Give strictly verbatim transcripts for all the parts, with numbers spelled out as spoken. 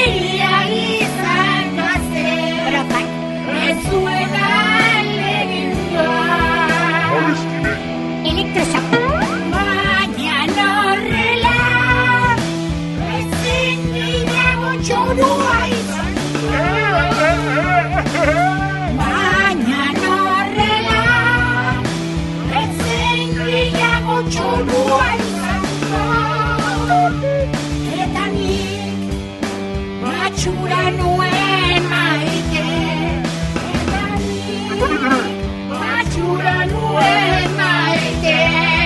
Egia izan bazen ez zuena legindua elektrosak baina horrela ezin gehiago txorua izan baina horrela ezin gehiago txorua izan eta nik matxura nuen maite eta nik matxura nuen maite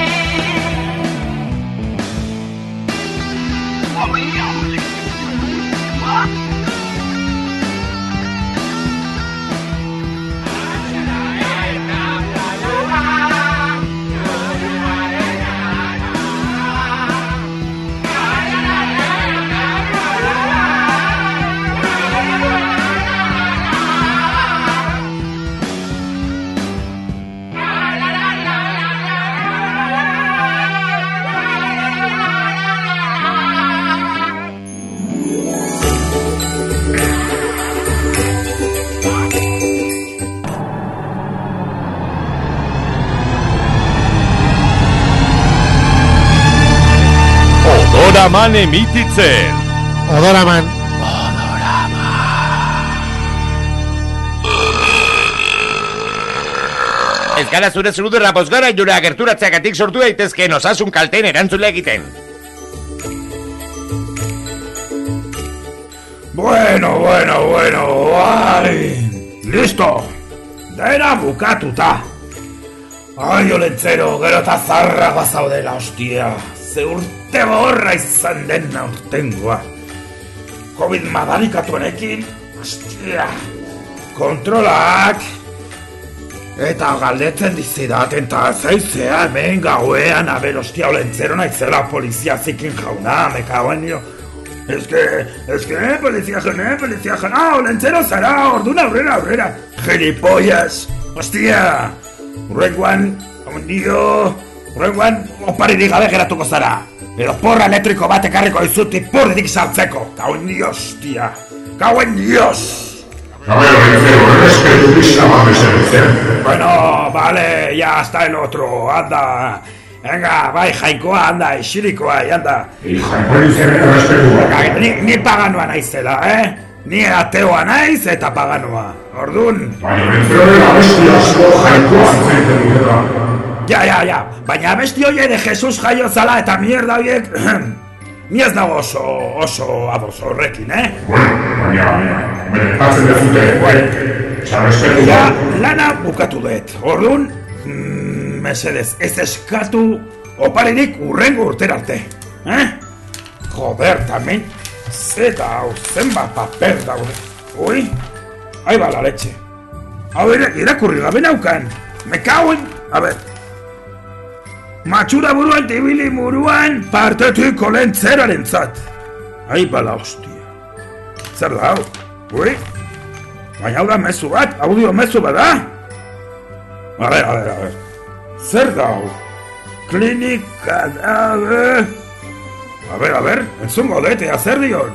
Odoraman emititzen. Odoraman. Ez gara zure zurudurra pozgara jura gerturatzeagatik sortu daitezkeen osasun kalteen erantzule egiten. Bueno, bueno, bueno, bai. Listo. Dena bukatuta. Ai, Olentzero, gero eta zarragoa zaudela, hostia. Ze urte borra izan den aurtengoa. Covid madarikatuenekin, hostia. Kontrolak. Eta galdetzen dizidaten eta zeizea hemen gauean, aber hostia, Olentzero naizela polizia zikin jauna, me kagoen nio. Ez que, ez que, polizia jauna, polizia jauna, ah, Olentzero zara, orduna aurrera, aurrera. Gilipollas, hostia. Urrengoan, ondio, urrengoan, oparirik gabe geratuko zara. Edo porra elektriko bat ekarriko izut ipurditik sartzeko. Gauen dios, tia. Gauen dios. A ver, Olentzero, respeto pizka bat mesedetzen. Bueno, vale, ya está el otro, anda. Venga, bai, jainkoa, anda, isirikoa, anda. I jainkoa izan respetua. Ni, ni paganoa naizela, eh? Ni ateoa naiz eta paganoa. Ordun. Baina Olentzero dela abesti asko jainkoa zaiten dutela. Ja, ja, ja. Baina abesti hori ere Jesus jaio zala eta mierda horiek... Ni ez dago oso, oso ados horrekin, eh? Bueno, baina, merekatzen dezute, eh? Eta respetu ja, lana bukatu dut. Ordun, mm, mesedez, ez eskatu oparirik urrengo urtera arte. Eh? Joder, tamen, zeta hau zenbat paper daude. Ui, ahí va la leche. Hau ere, irakurri gabe naukan. Me cauen, a ver. Matxura buruan tibili muruan partetik Olentzeraren zat. Ahí va la hostia. Zer da hau? Ui, baina hau da mezu bat, audio mezu bat da? A ver, a ver, a ver. Zer da hau? Klinika da... A ver, a ver, entzungo detea, zer dion?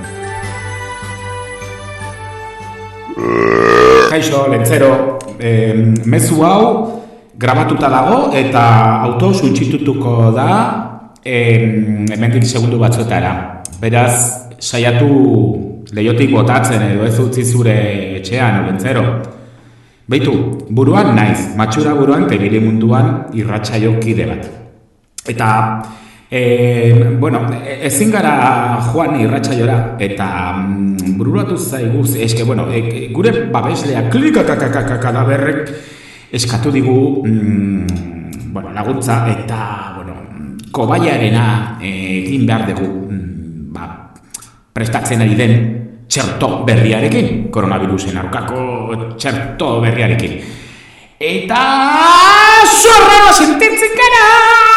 Kaixo, Olentzero, eh, mezu hau grabatuta dago eta auto suntxitutuko da eh, hemendik segundu batzuetara. Beraz, saiatu leiotik botatzen edo ez utzi zure etxean, Olentzero. Beitu, buruan naiz, matxura buruan tegili munduan irratsaio kide bat. Eta, e, bueno, ezin gara joan irratsaiora eta mm, bururatu zaiguz, eske, bueno, e, gure babeslea klikakakakakadaberrek eskatu digu mm, bueno, laguntza eta, bueno, kobaiarena egin behar dugu mm, ba, prestatzen ari den txerto berriarekin, koronavirusen aurkako txerto berriarekin. Eta zorra sentitzen gara!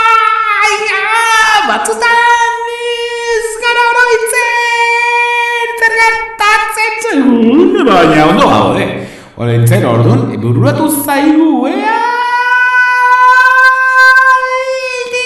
Batzutan ez gara oroitzen, zer gertatzen segun, baina ondo gaude. Olentzero, orduan, bururatu zaigu, ea!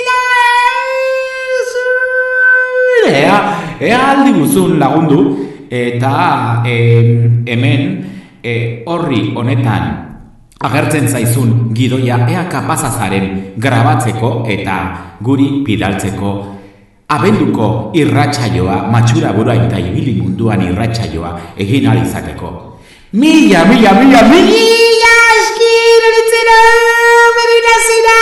Ea, ea aldi guzun lagundu, eta e, hemen e, horri honetan agertzen zaizun gidoia ea kapazazaren grabatzeko eta guri bidaltzeko abenduko irratsaioa, matxura burua eta ibili munduan irratsaioa egin ahal izateko. Mila, mila, mila, mila eskir eritzera, berinazira!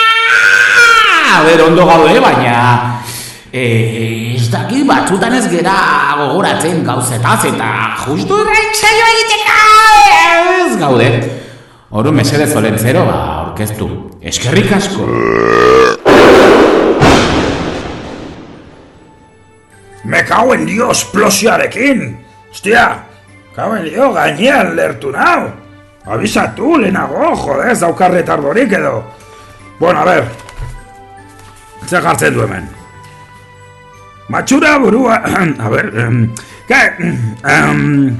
A ber, ondo gaude, baina e, ez daki batzutan ez gera gogoratzen gauzetaz eta justu irratsaioa egiteka ez gaude. Oru mesedez Olentzero, ba, orkestu. Eskerrik asko. Me cago en dio esplosioarekin. Hostia, cago en dio gainean lertu nau. Abisatu lehenago, jode, ez daukar retardorik edo. Bueno, a ver. Zer jartzen du hemen. Matxura burua... A ver... Um, ke... Um,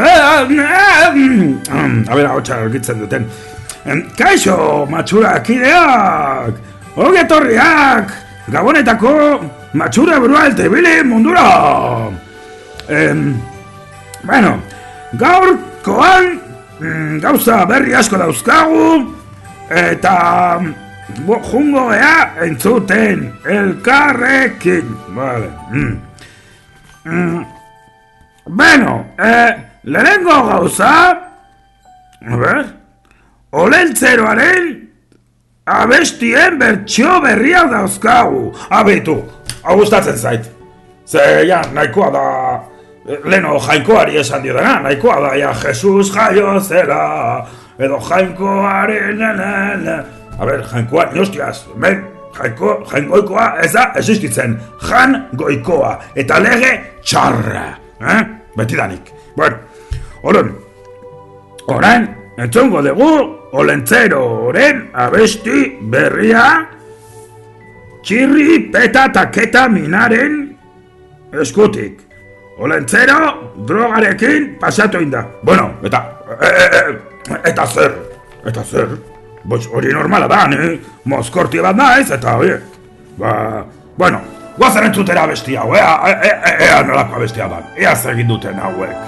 A ber, hau txargitzen duten. Kaixo, matxura kideak! Ogetorriak! Gabonetako matxura burua eltebili mundura! Em, bueno, gaurkoan gauza berri asko dauzkagu eta bo, jungo gea entzuten elkarrekin. Vale. Mm. Mm. Bueno, eh... lehenengo gauza, a ver, Olentzeroaren abestien bertsio berria dauzkagu. Abitu, hau gustatzen zait. Ze, ja, nahikoa da, leno jainkoari esan dio dena, nahikoa da, ja, Jesus jaio zela, edo jainkoaren, a ver, jainkoa, hostias, ben, jainko, jaingoikoa ez da existitzen, jan goikoa, eta lege txarra, eh? Betidanik. Bueno, Oren, orain, entzongo dugu Olentzeroren abesti berria Txirri peta taketa minaren eskutik. Olentzero drogarekin pasatu inda. Bueno, eta, e, e, e, eta zer, eta zer, boz hori normala da, ni mozkorti bat naiz, eta hori, ba, bueno, guazen entzutera abesti hau, ea, ea, ea, ea nolako abestia da, ea zegin duten hauek.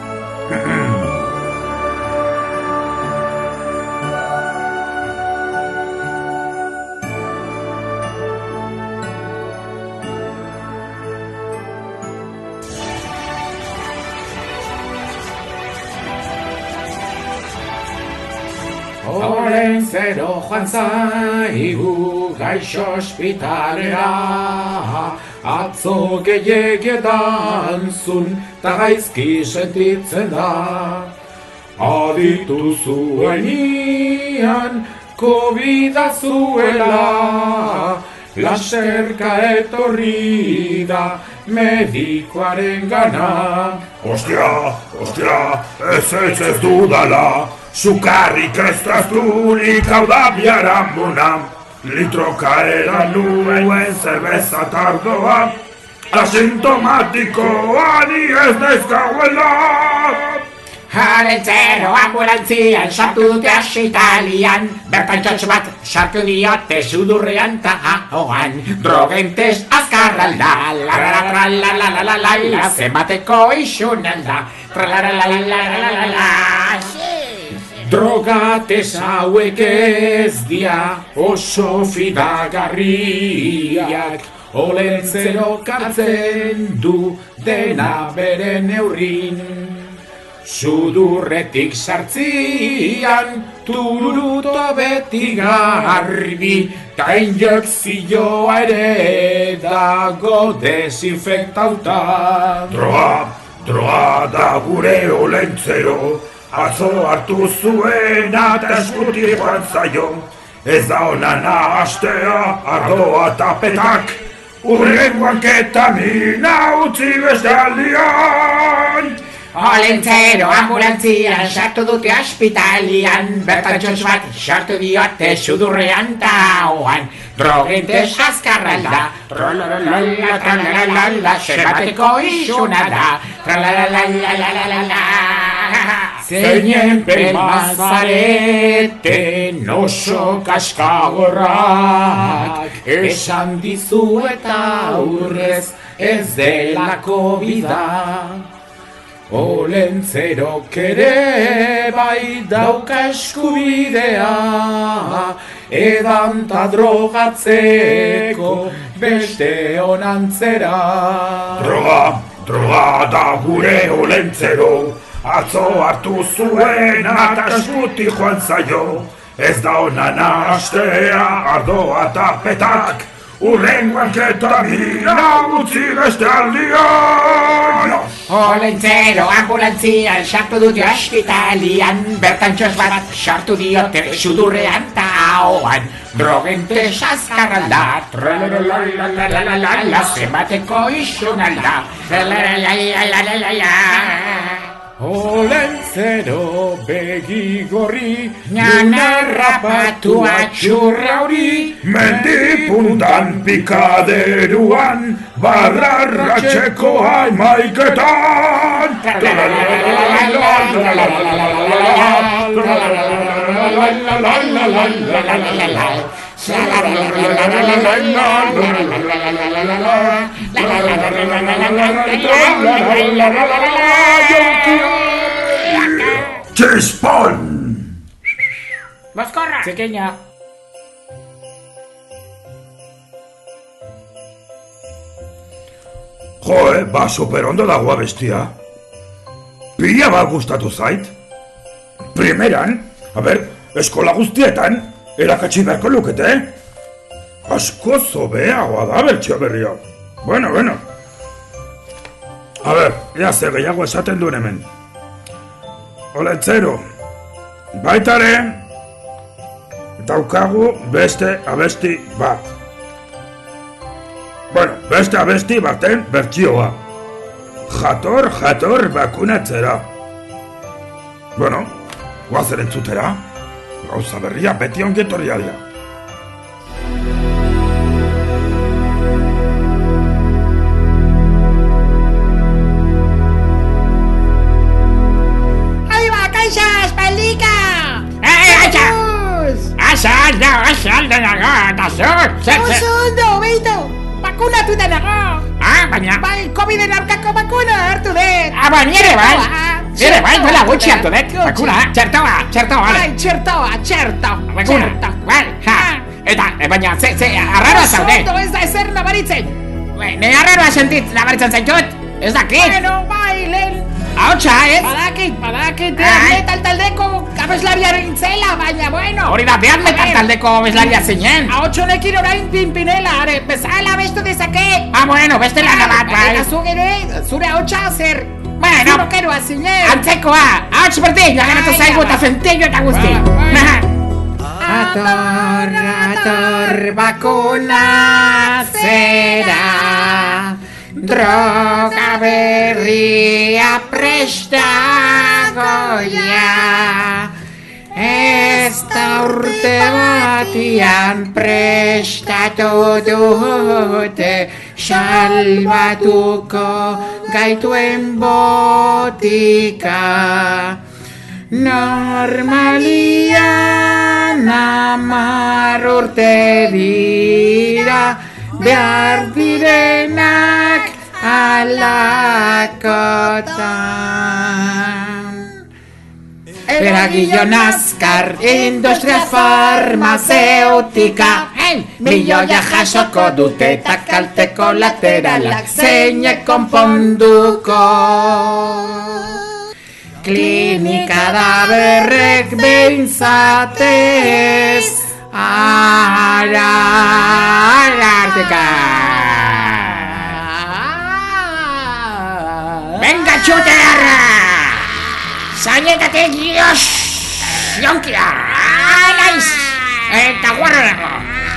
Olentzero joan zaigu gaixo ospitalera, atzo gehiagetan zun ta gaizki sentitzen da. Aditu zuenian kobida zuela, laserka etorri da medikoaren gana. Ostia, ostia, ez ez ez dudala, sukarrik ez trazturik hau da biaramuna, litroka eran nuen zerbeza tardoa, asintomatikoa ni ez naizkauela. Olentzero ambulantzian sartu dute Italian, bertan txotxo bat sartu diote sudurrean ta ahoan, drogentes azkarralda, la la la la la la la la la, zenbateko isunalda, tra la la la la la la la. Drogates hauek ez dia oso fidagarriak, Olentzero kartzen du dena bere neurrin. Sudurretik sartzian tururuto beti garbi, ta injekzioa ere dago desinfektauta. Droga, droga da gure Olentzero, atzo hartu zuena eta eskuti joan zaio. Ez da ona nahastea, ardoa tapetak, urrengoan ketamina utzi beste aldian. Olentzero ambulantzian sartu dute ospitalian, bertan txotx bat sartu diote sudurrean ta ahoan, drogentes azkarralda, trolololala, tralalala, zenbateko isuna da, tralalalala. Zeinen pelmazareten oso kaskagorrak, esan dizu eta aurrez ez delako bida. Olentzerok ere bai dauka eskubidea, edan ta drogatzeko beste onantzera. Droga, droga da gure Olentzero, atzo hartu zuen eta eskuti joan zaio. Ez da onan astea ardoa eta petak, urrengoan ketamina utzi beste aldian. Olentzero ambulantzian sartu dute ospitalian, bertan txos bat sartu diote sudurrean ta ahoan. Drogente saskarralda, tralalalalalalala, zenbateko isun alda, tralalalalalalala. Olentzero begi gorri, Nanarrapatu atxurra hori, Mendi puntan pikaderuan, barrarratxeko haimaiketan. Txispon! Boskorra! Pequeña. Joe, ba, superondo dagoa bestia. Pila bat gustatu zait. Primeran, a ber, eskola guztietan, erakatsi beharko lukete. Asko zobeagoa da bertxio berria. Bueno, bueno. A ber, ea ze gehiago esaten duen hemen. Olentzero, baitare, daukagu beste abesti bat. Bueno, beste abesti baten bertsioa. Jator, jator bakunatzera. Bueno, guazen entzutera. Gauza berria beti ongetorri adia. Asal da, asal da nago, eta zur, zer, zer. Oso ondo, beito, bakunatu da nago. Ah, baina... Bai, COVID-en aurkako bakuna hartu dut. Ah, ba, nire bai, nire bai, duela gutxi hartu dut, bakuna, txertoa, txertoa, bale. Bai, txertoa, txerto, Bakuna, bai, ha, eta, baina, ze, ze, arraroa zaude. Oso ondo, ez da ezer nabaritzen. Ne arraroa sentit nabaritzen zaitut, ez dakit. Bueno, bai, lehen. Ahotsa, ez? Badakit, badakit, Ai. death metal taldeko abeslariaren zela, baina, bueno. Hori da, death metal taldeko abeslaria zinen. Ahotsonekin orain pinpinela, are, bezala bestu dezake. Ah, bueno, beste lana bat, bai. Eta zu ere, zure ahotsa zer, Bueno, zurokeroa zinen. antzekoa, ahots berdin, laganatu zaigu eta zentillo eta guzti. Ator, ator, bakunatzera, droga berria prestagoia, ez da urte batian prestatu dute, salbatuko gaituen botika. Normalian amar urte dira, behar direnak alakotan. Eragillo nazkar, industria farmazeutika, milioia jasoko dute eta kalte kolateralak zeinek konponduko. Klinika da berrek behintzatez ara ararteka. Venga, txuterra! Zainetatik jos! Jonkia! Naiz! Eta guarrerako!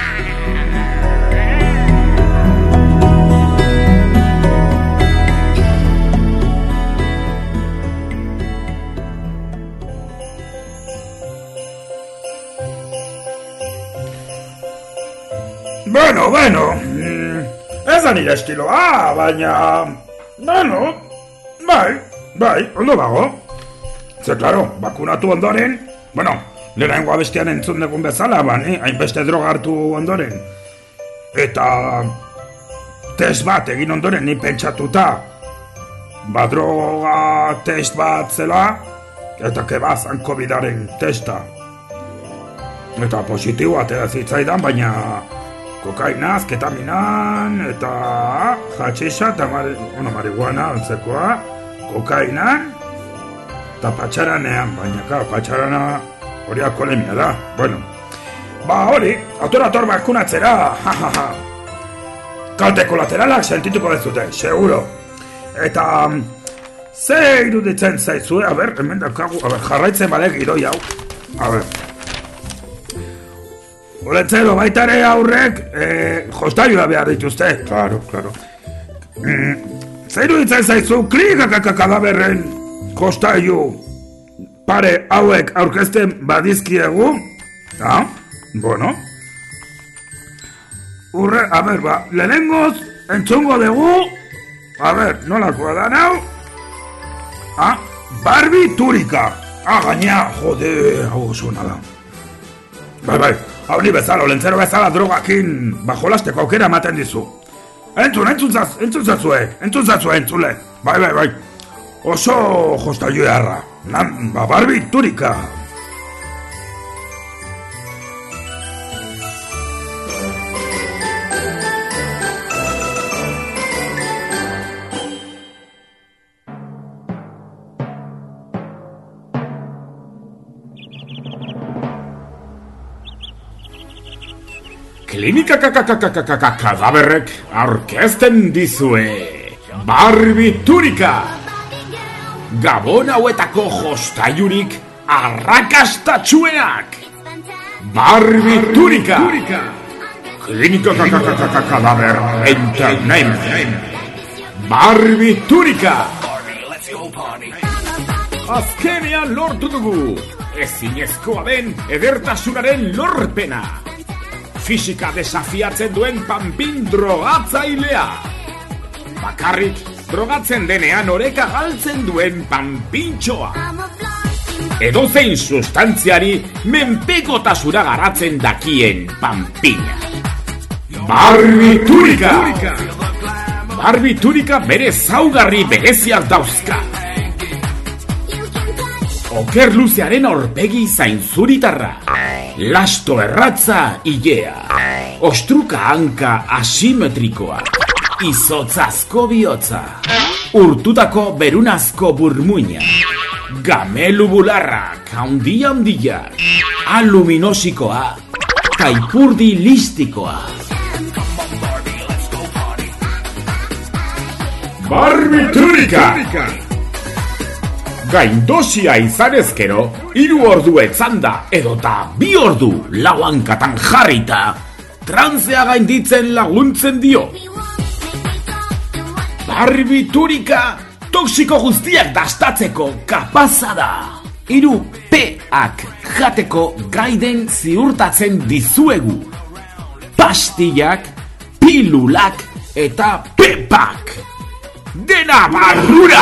Bueno, bueno, mm, ez da nire estiloa, baina... Bueno, bai, bai, ondo dago. Ze, klaro, bakunatu ondoren, bueno, lehenengo abestian entzun dugun bezala, bani, hainbeste droga hartu ondoren. Eta... test bat egin ondoren ni pentsatuta, ba droga test bat zela, eta kebazan covidaren testa. Eta positibo atera zitzaidan, baina kokainaz, ketaminan, eta hatxixa, eta mar, bueno, marihuana, antzekoa, kokainan, eta patxaranean, baina, klar, patxarana hori alkoholemia da, bueno. Ba hori, ator-ator bakunatzera, ha, ha, ha. Kalte kolateralak sentituko dezute, seguro. Eta, ze iruditzen zaizue, a ber, hemen daukagu, a ber, jarraitzen bale gidoi hau, a ber. Olentzero, baita ere aurrek, eh, jostaiua behar dituzte. Claro, claro. Mm, ze iruditzen zaizu, klikakakakadaberren jostaiu pare hauek aurkezten badizkiegu? Ah, bueno. Urre, a ber, ba, lehenengoz, entzungo dugu, a ber, nolakoa da nau? Ah, barbiturika. Ah, gaina, jode, hau zona da. Bai, bai, hau ni bezala, olentzero bezala drogakin bajolasteko aukera ematen dizu. Entzun, entzuntzaz, entzuntzazue, entzuntzazue, entzule. Bai, bai, bai. Oso jostaiu eharra. Nan, ba, barbiturika. Klinika kadaberrek aurkezten dizue barbiturika. Gabon hauetako jostaiurik arrakastatxuenak. Barbiturika. Klinika kadaber entertainment. Barbiturika. Azkenean lortu dugu. Ezinezkoa den edertasunaren lorpena. Fisika desafiatzen duen panpin drogatzailea. Bakarrik drogatzen denean oreka galtzen duen panpintxoa. Edozein sustantziari menpekotasura garatzen dakien panpina. Barbiturika! Barbiturika bere zaugarri bereziak dauzka. Oker luzearen aurpegi zainzuritarra. Lasto erratza ilea. Ostruka hanka asimetrikoa. Izotzazko bihotza. Urtutako berunazko burmuina. Gamelu bularrak handia handia. Aluminosikoa. Taipurdi listikoa. Barbiturika! Gaindosia izanezkero, hiru ordu etzanda edota bi ordu lauankatan jarrita, tranzea gainditzen laguntzen dio. Barbiturika toksiko guztiak dastatzeko kapaza da. Hiru P-ak jateko gaiden ziurtatzen dizuegu. Pastillak, pilulak eta pepak. Dena barrura!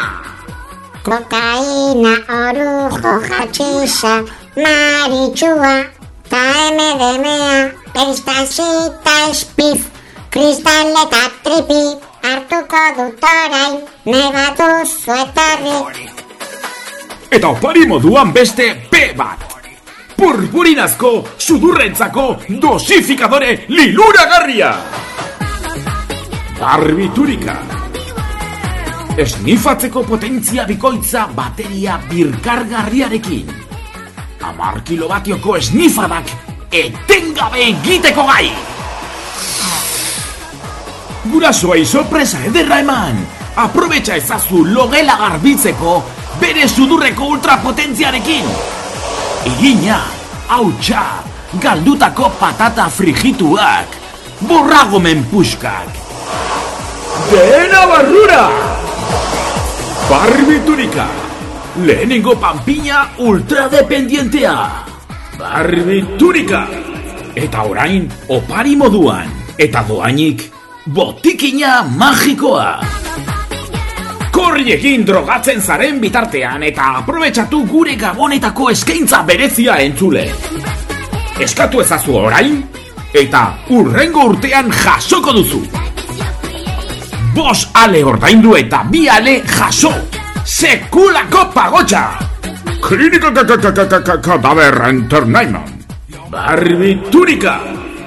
Kokaina, orujo, hatxixa, maritxua, ta eme de emea, peristazita espiz, kristal eta tripi, hartuko dut orain, negatu zuetarri. Eta opari moduan beste P bat. Purpurinazko, sudurrentzako, dosifikadore liluragarria. Barbiturika. Esnifatzeko potentzia bikoitza bateria birkargarriarekin. Hamar kilobatioko esnifadak etengabe egiteko gai. Gurasoei sorpresa ederra eman. Aprobetxa ezazu logela garbitzeko bere sudurreko ultrapotentziarekin. Irina, hautsa, galdutako patata frigituak, borragomen puskak. Dena barrura! Barbiturika, lehenengo panpina ultradependientea. Barbiturika, eta orain opari moduan, eta doainik botikina magikoa. Korri egin drogatzen zaren bitartean eta aprobetxatu gure gabonetako eskaintza berezia entzule. Eskatu ezazu orain, eta urrengo urtean jasoko duzu. Bos ale ordaindu eta bi ale jaso. Sekulako pagotxa. Klinika Kadaver Entertainment. Barbitunika.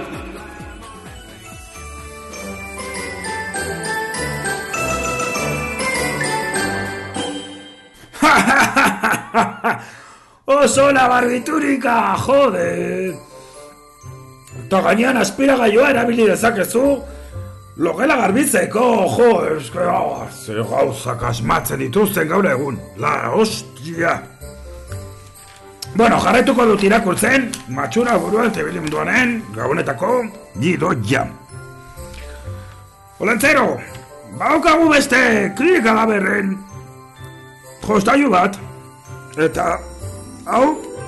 Oso la barbitunika, jode. Eta gainean aspiragailua erabili dezakezu logela garbitzeko, jo, eske, oh, ze gauzak asmatzen dituzten gaur egun. La hostia. Bueno, jarraituko dut irakurtzen, matxura buruan tebilimunduanen, gabonetako, gidoia. Olentzero, baukagu beste Klinika Kadaverren jostailu bat, eta, hau,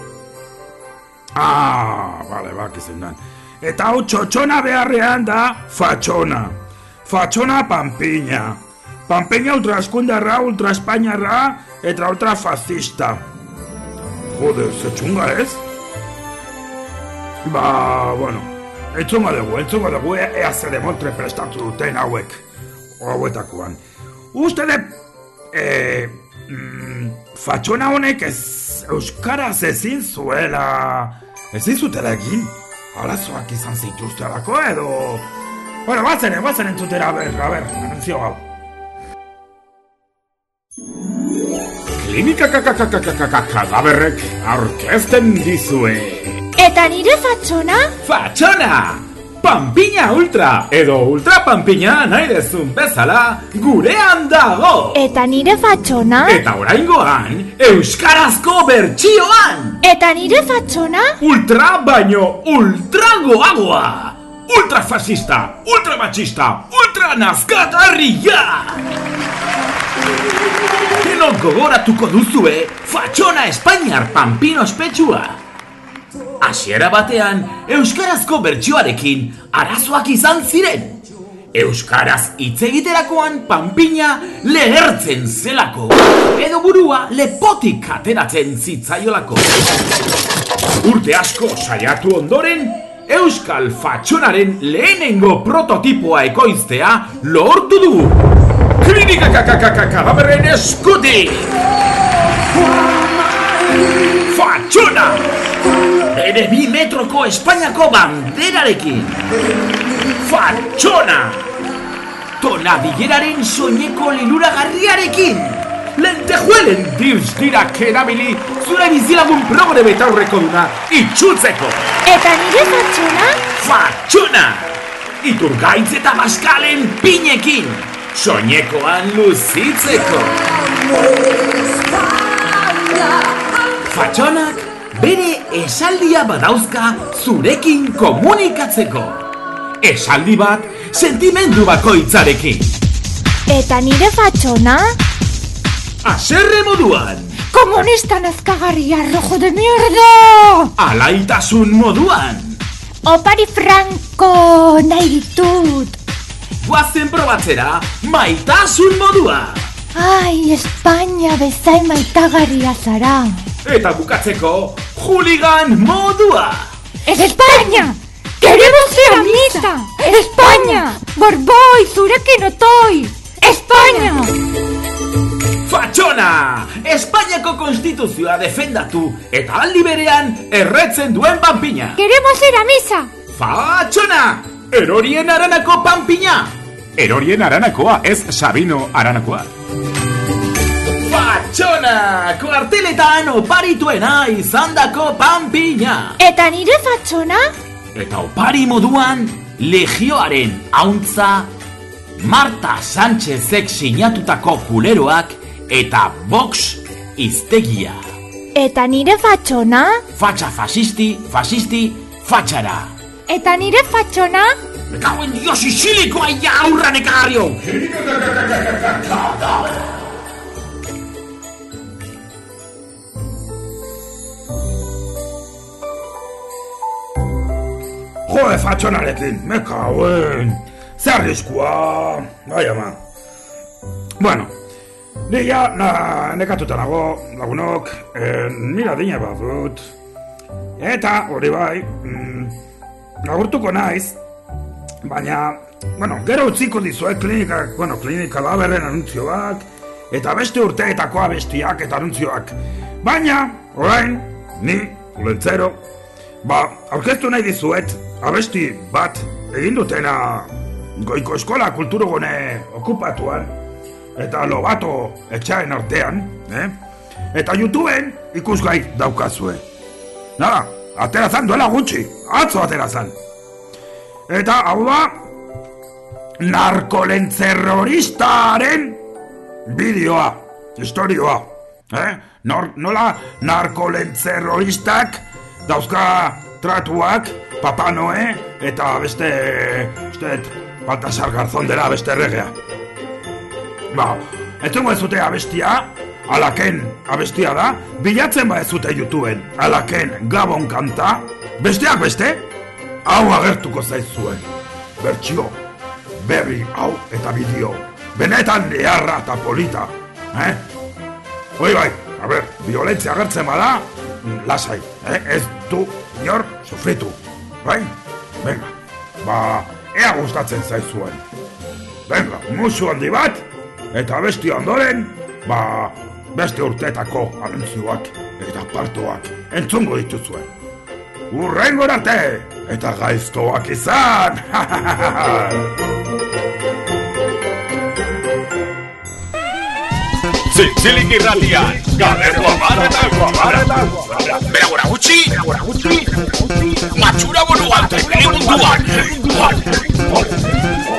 ah, bale, bak izan dan, eta hau txotxona beharrean da fatxona, fatxona pampiña, pampiña ultraeskundarra, ultraespainarra, eta ultrafascista. Joder, ze txunga ez? Ba, bueno, entzunga dugu, entzunga dugu, ea ze demontre prestatu duten hauek, hauetakoan. Uste de, eh, mm, fatxona honek ez euskaraz ezin zuela, ezin zutela egin, arazoak izan zituztelako edo... Bueno, bazen, bazen entzutera, a ber, a ber, anunzio hau. Klinika Kadaverrek aurkezten dizue. Eta nire fatxona? Fatxona! Pampiña ultra, edo ultra pampiña nahi dezun bezala, gurean dago! Eta nire fatxona? Eta oraingoan, euskarazko bertsioan! Eta nire fatxona? Ultra baino ultragoagoa! Ultrafascista, ultramachista, ultranazkatarria! Denok gogoratuko duzue, fatxona Espainiar pampin ospetsua! Hasiera batean, euskarazko bertsioarekin arazoak izan ziren. Euskaraz hitz egiterakoan panpina lehertzen zelako, edo burua lepotik ateratzen zitzaiolako. Urte asko saiatu ondoren, euskal fatxonaren lehenengo prototipoa ekoiztea lortu du. Klinika Kadaverren eskutik! Fatxona! Bere bi metroko Espainiako banderarekin! Fatxona! Tonabileraren soineko liluragarriarekin! Lentejuelen dirz dirak erabili zure bizilagun progre betaurreko duna itxultzeko! Eta nire fatxona? Fatxona! Iturgaitz eta maskalen pinekin! Soinekoan luzitzeko! Fatxonak bere esaldia badauzka zurekin komunikatzeko. Esaldi bat sentimendu bakoitzarekin. Eta nire fatxona? Haserre moduan. Komunista nazkagarria, rojo de mierda! Alaitasun moduan. Opari Franco nahi ditut. Guazen probatzera, maitasun modua. Ai, Espainia bezain maitagarria zara. Eta bukatzeko, juligan modua. ¡Es España! ¡Queremos ir a misa! ¡España! ¡Borboi, zurekin otoi! ¡España! Fatxona! Espainiako konstituzioa defendatu eta aldi berean erretzen duen panpina. ¡Queremos ir a misa! Fatxona! Erorien Aranako panpina. Erorien Aranakoa, ez Sabino Aranakoa. Fatxona! Kuarteletan oparituena izandako panpina. Eta nire fatxona? Eta opari moduan legioaren hauntza, Marta Sánchezek sinatutako kuleroak eta Vox iztegia. Eta nire fatxona? Fatxa fasisti, fasisti, fatxara. Eta nire fatxona? Me cago en Dios isilikoa ya aurra nekario! Jode fatxonarekin, me cauen. Zer arriskua, bai ama. Bueno, ni ja na, nekatuta nago, lagunok, eh, nira dina bat dut. Eta, hori bai, mm, agurtuko naiz, Baina, bueno, gero utziko dizue klinika, bueno, klinika laberren anuntzioak, eta beste urteetako abestiak eta anuntzioak. Baina, orain, ni, Ulentzero, ba, aurkeztu nahi dizuet, abesti bat egin dutena Goiko Eskola Kulturgune okupatuan, eta Lobato etxaen artean, eh? Eta YouTubeen ikusgai daukazue. Nada, aterazan duela gutxi, atzo aterazan. Eta hau da, narkolentzerroristaren bideoa, historioa. Eh? Nor, nola narkolentzerroristak dauzka tratuak, Papa Noe eta beste, beste, Baltasar Garzón dela beste erregea. Ba, etengo ez zute abestia, Alaken abestia da, bilatzen ba ez zute YouTubeen, Alaken Gabon kanta, besteak beste, hau agertuko zaizuen. Bertsio, berri, hau eta bideo, benetan leharra eta polita, eh? Hoi bai, a ber, violentzia agertzen bada, lasai, eh? Ez du inor sufritu, bai? Venga, ba, ea gustatzen zaizuen. Venga, musu handi bat, eta besti ondoren, ba, beste urteetako anuntzioak eta partoak entzungo dituzuen. Urrengo arte, eta gaiztoak izan! Zintzilik irratian, gabeko amaretan, amaretan, bera gora gutxi, bera gora gutxi, matxura boluante, bere munduan.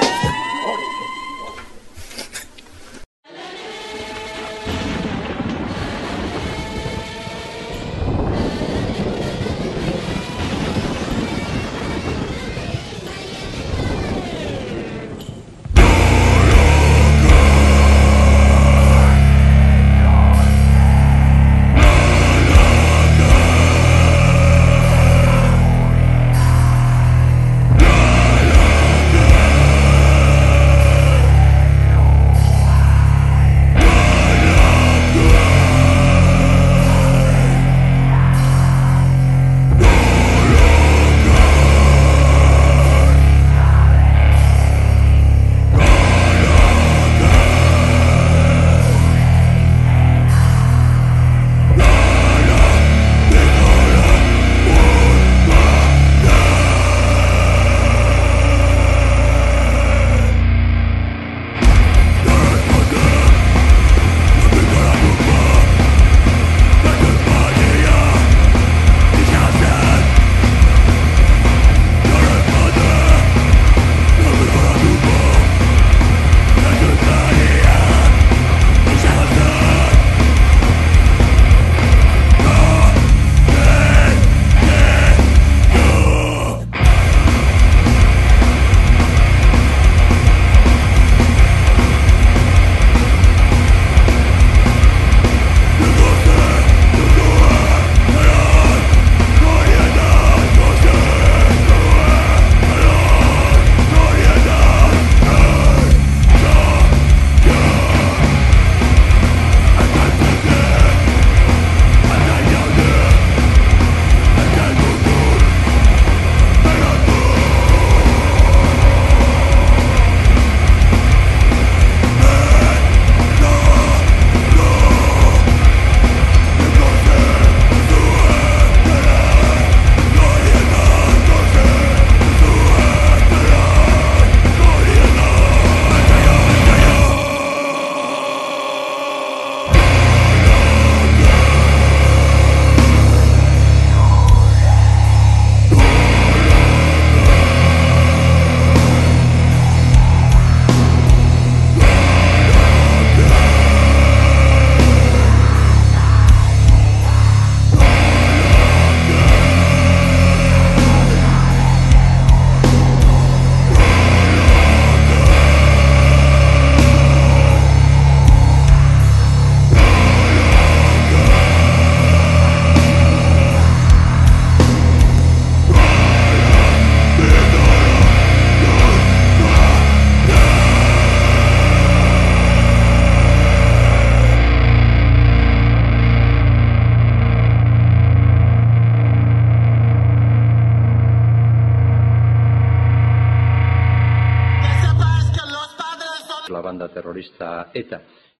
banda terrorista ETA.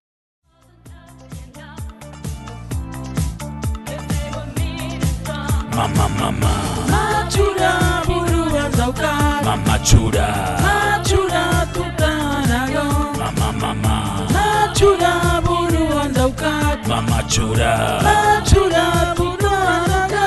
Mama, mama, matxura buruan daukat. Mamatxura, matxura tutanago. Mama, mama, matxura buruan daukat. Mamatxura, matxura tutanago.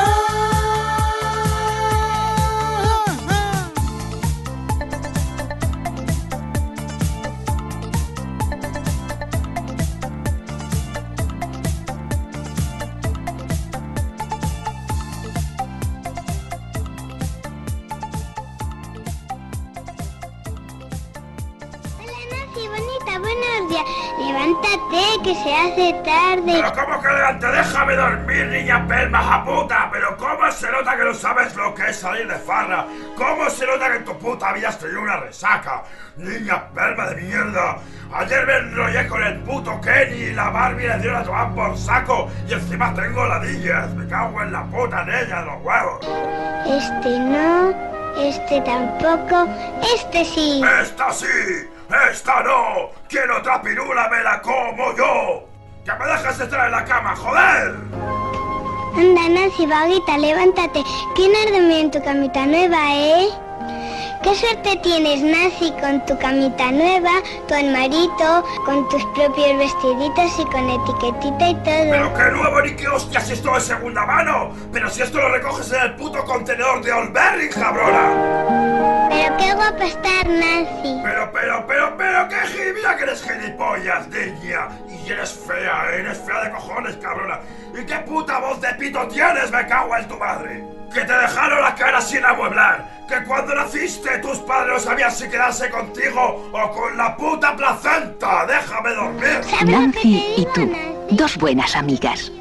Levántate, que se hace tarde. ¿Pero cómo que levante? Déjame dormir, niña pelma, japuta. Pero ¿cómo se nota que no sabes lo que es salir de farra? ¿Cómo se nota que en tu puta vida has tenido una resaca? Niña pelma de mierda. Ayer me enrollé con el puto Kenny y la Barbie le dio a tomar por saco. Y encima tengo ladillas. Me cago en la puta en ella, de los huevos. Este no, este tampoco, este sí. ¡Esta sí! ¡Esta no! ¡Quiero otra pirula, me la como yo! ¡Que me dejes de estar en la cama, joder! Anda, Nancy, vaguita, levántate. ¿Quién ha dormido en tu camita nueva, eh? ¡Qué suerte tienes, Nancy, con tu camita nueva, tu armarito, con tus propios vestiditos y con etiquetita y todo! ¡Pero qué nuevo ni qué hostias, esto de segunda mano! ¡Pero si esto lo recoges en el puto contenedor de Olberry, cabrona! ¡Pero qué guapa estás, Nancy! ¡Pero, pero, pero, pero, qué gilipollas que eres gilipollas, niña! Y eres fea, eres fea de cojones, cabrona. ¿Y qué puta voz de pito tienes, me cago en tu madre? Que te dejaron la cara sin amueblar. Que cuando naciste tus padres no sabían si quedarse contigo o con la puta placenta. ¡Déjame dormir! Nancy y tú, dos buenas amigas.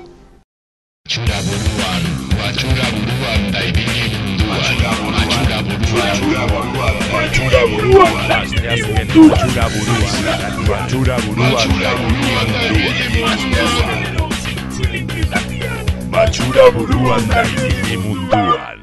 Matxura buruan da ibili munduan.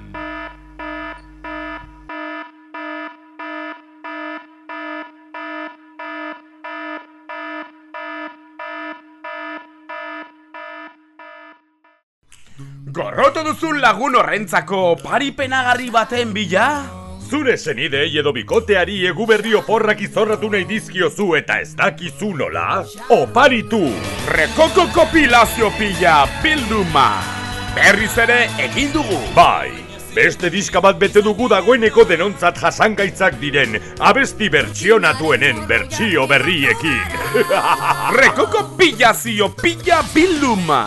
Gorroto duzun lagun horrentzako paripenagarri baten bila? Zure senidei edo bikoteari eguberri oporrak izorratu nahi dizkiozu eta ez dakizu nola? Oparitu! Rekoko kopilazio pila bilduma! Berriz ere egin dugu! Bai! Beste diska bat bete dugu dagoeneko denontzat jasangaitzak diren abesti bertsionatuenen bertsio berriekin! Rekoko pilazio pila bilduma!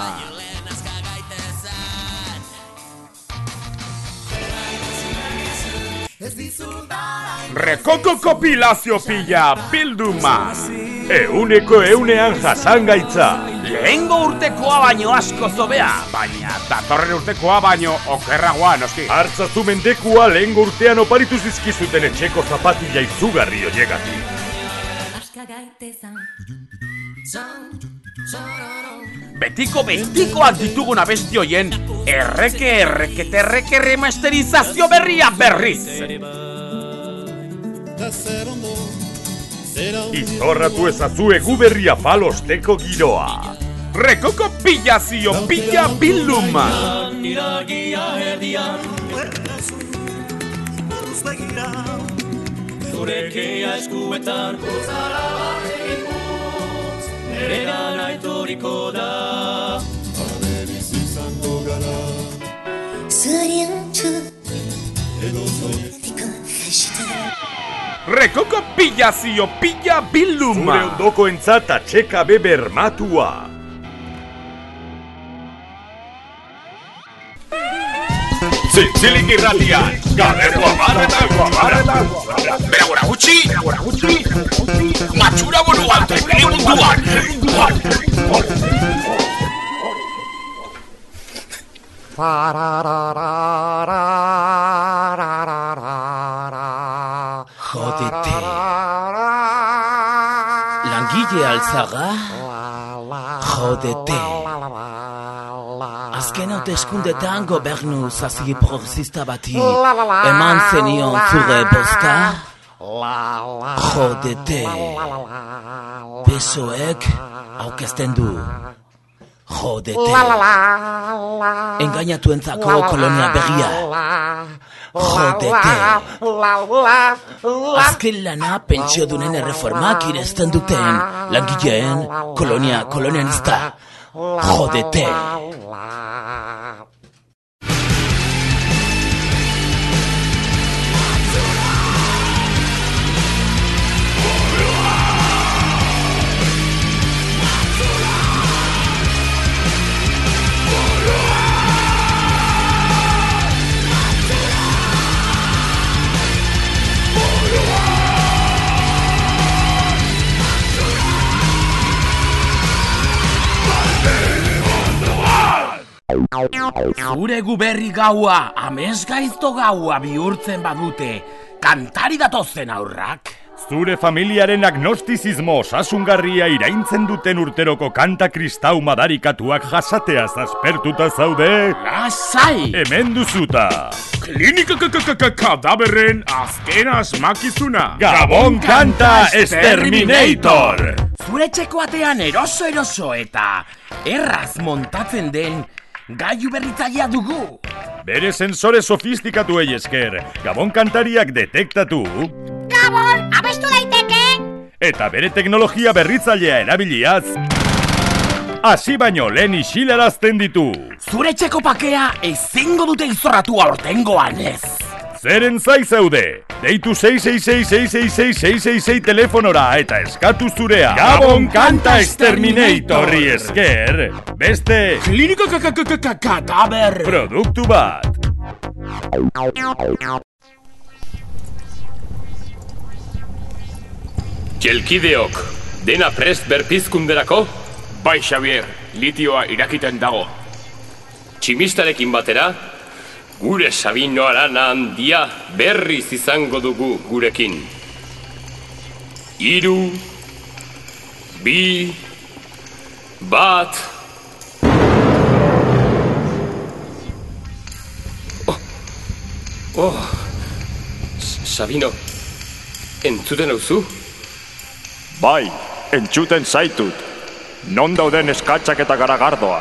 Rekoko kopilazio pila bilduma! Euneko eunean jasangaitza! Lehengo urtekoa baino asko zobea, baina datorren urtekoa baino okerragoa noski. Hartzazu mendekua lehengo urtean oparitu zizkizuten etxeko zapatila izugarri oiegatik. Betiko betikoak ditugun abesti hoien erreke erreke terreke remasterizazio berria berriz. Izorratu ezazu eguberria falosteko giroa. Rekoko pilazio pila bilduma. Zurekea eskuetan pozara batekin putz, nere gana etoriko da. Aberiz izango gara. Zoriantzu edo zoietiko jasitara. Rekoko pilazio pila bilduma. Zure ondoko entzat atxeka bebermatua. Zintzilik irratian, galdeko amarretako amarretako. Bera gora gutxi, bera gora gutxi. Matxura buruan, ibili munduan. Jodete. Langile altzaga? Jodete. Azken hauteskundetan gobernu zazigi progresista bati eman zenion zure bozka? Jodete. Pesoek aukezten du. Jodete. Engainatuentzako kolonia berria. Jodete. Azken lana pentsiodunen erreformak irezten duten langileen kolonia kolonialista. Jodete. Zure guberri gaua, amesgaizto gaua bihurtzen badute, kantari datozen aurrak. Zure familiaren agnostizismo osasungarria iraintzen duten urteroko kanta kristau madarikatuak jasateaz aspertuta zaude. Lasai! Hemen duzuta. Klinika-kadaberren azken asmakizuna. Gabon Kanta Exterminator! Zure txeko atean eroso-eroso eta erraz montatzen den gailu berritzailea dugu. Bere sensore sofistikatuei esker, Gabon kantariak detektatu. Gabon, abestu daiteke! Eta bere teknologia berritzailea erabiliaz, hasi baino lehen isilarazten ditu. Zure txeko pakea ezingo dute izorratu aurtengoan ez. Zeren zai zaude? Deitu sei sei sei sei sei sei sei sei sei telefonora eta eskatu zurea. Gabon Kanta Exterminatorri esker, beste Klinika-kadaber produktu bat. Jelkideok, dena prest berpizkunderako? Bai, Xavier, litioa irakiten dago. Tximistarekin batera, gure Sabino Arana handia berriz izango dugu gurekin. Hiru, bi, bat... Oh, oh, Sabino, entzuten hauzu? Bai, entzuten zaitut. Non dauden eskatxak eta garagardoa.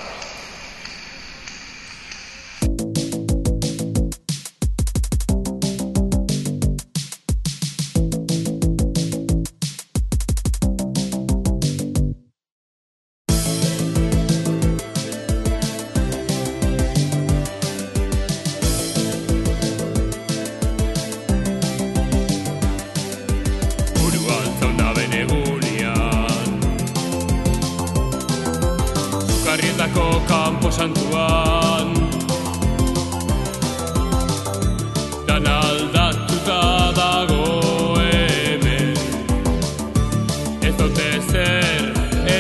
Kampo santuan dan aldatuta dago hemen. Ez dute zer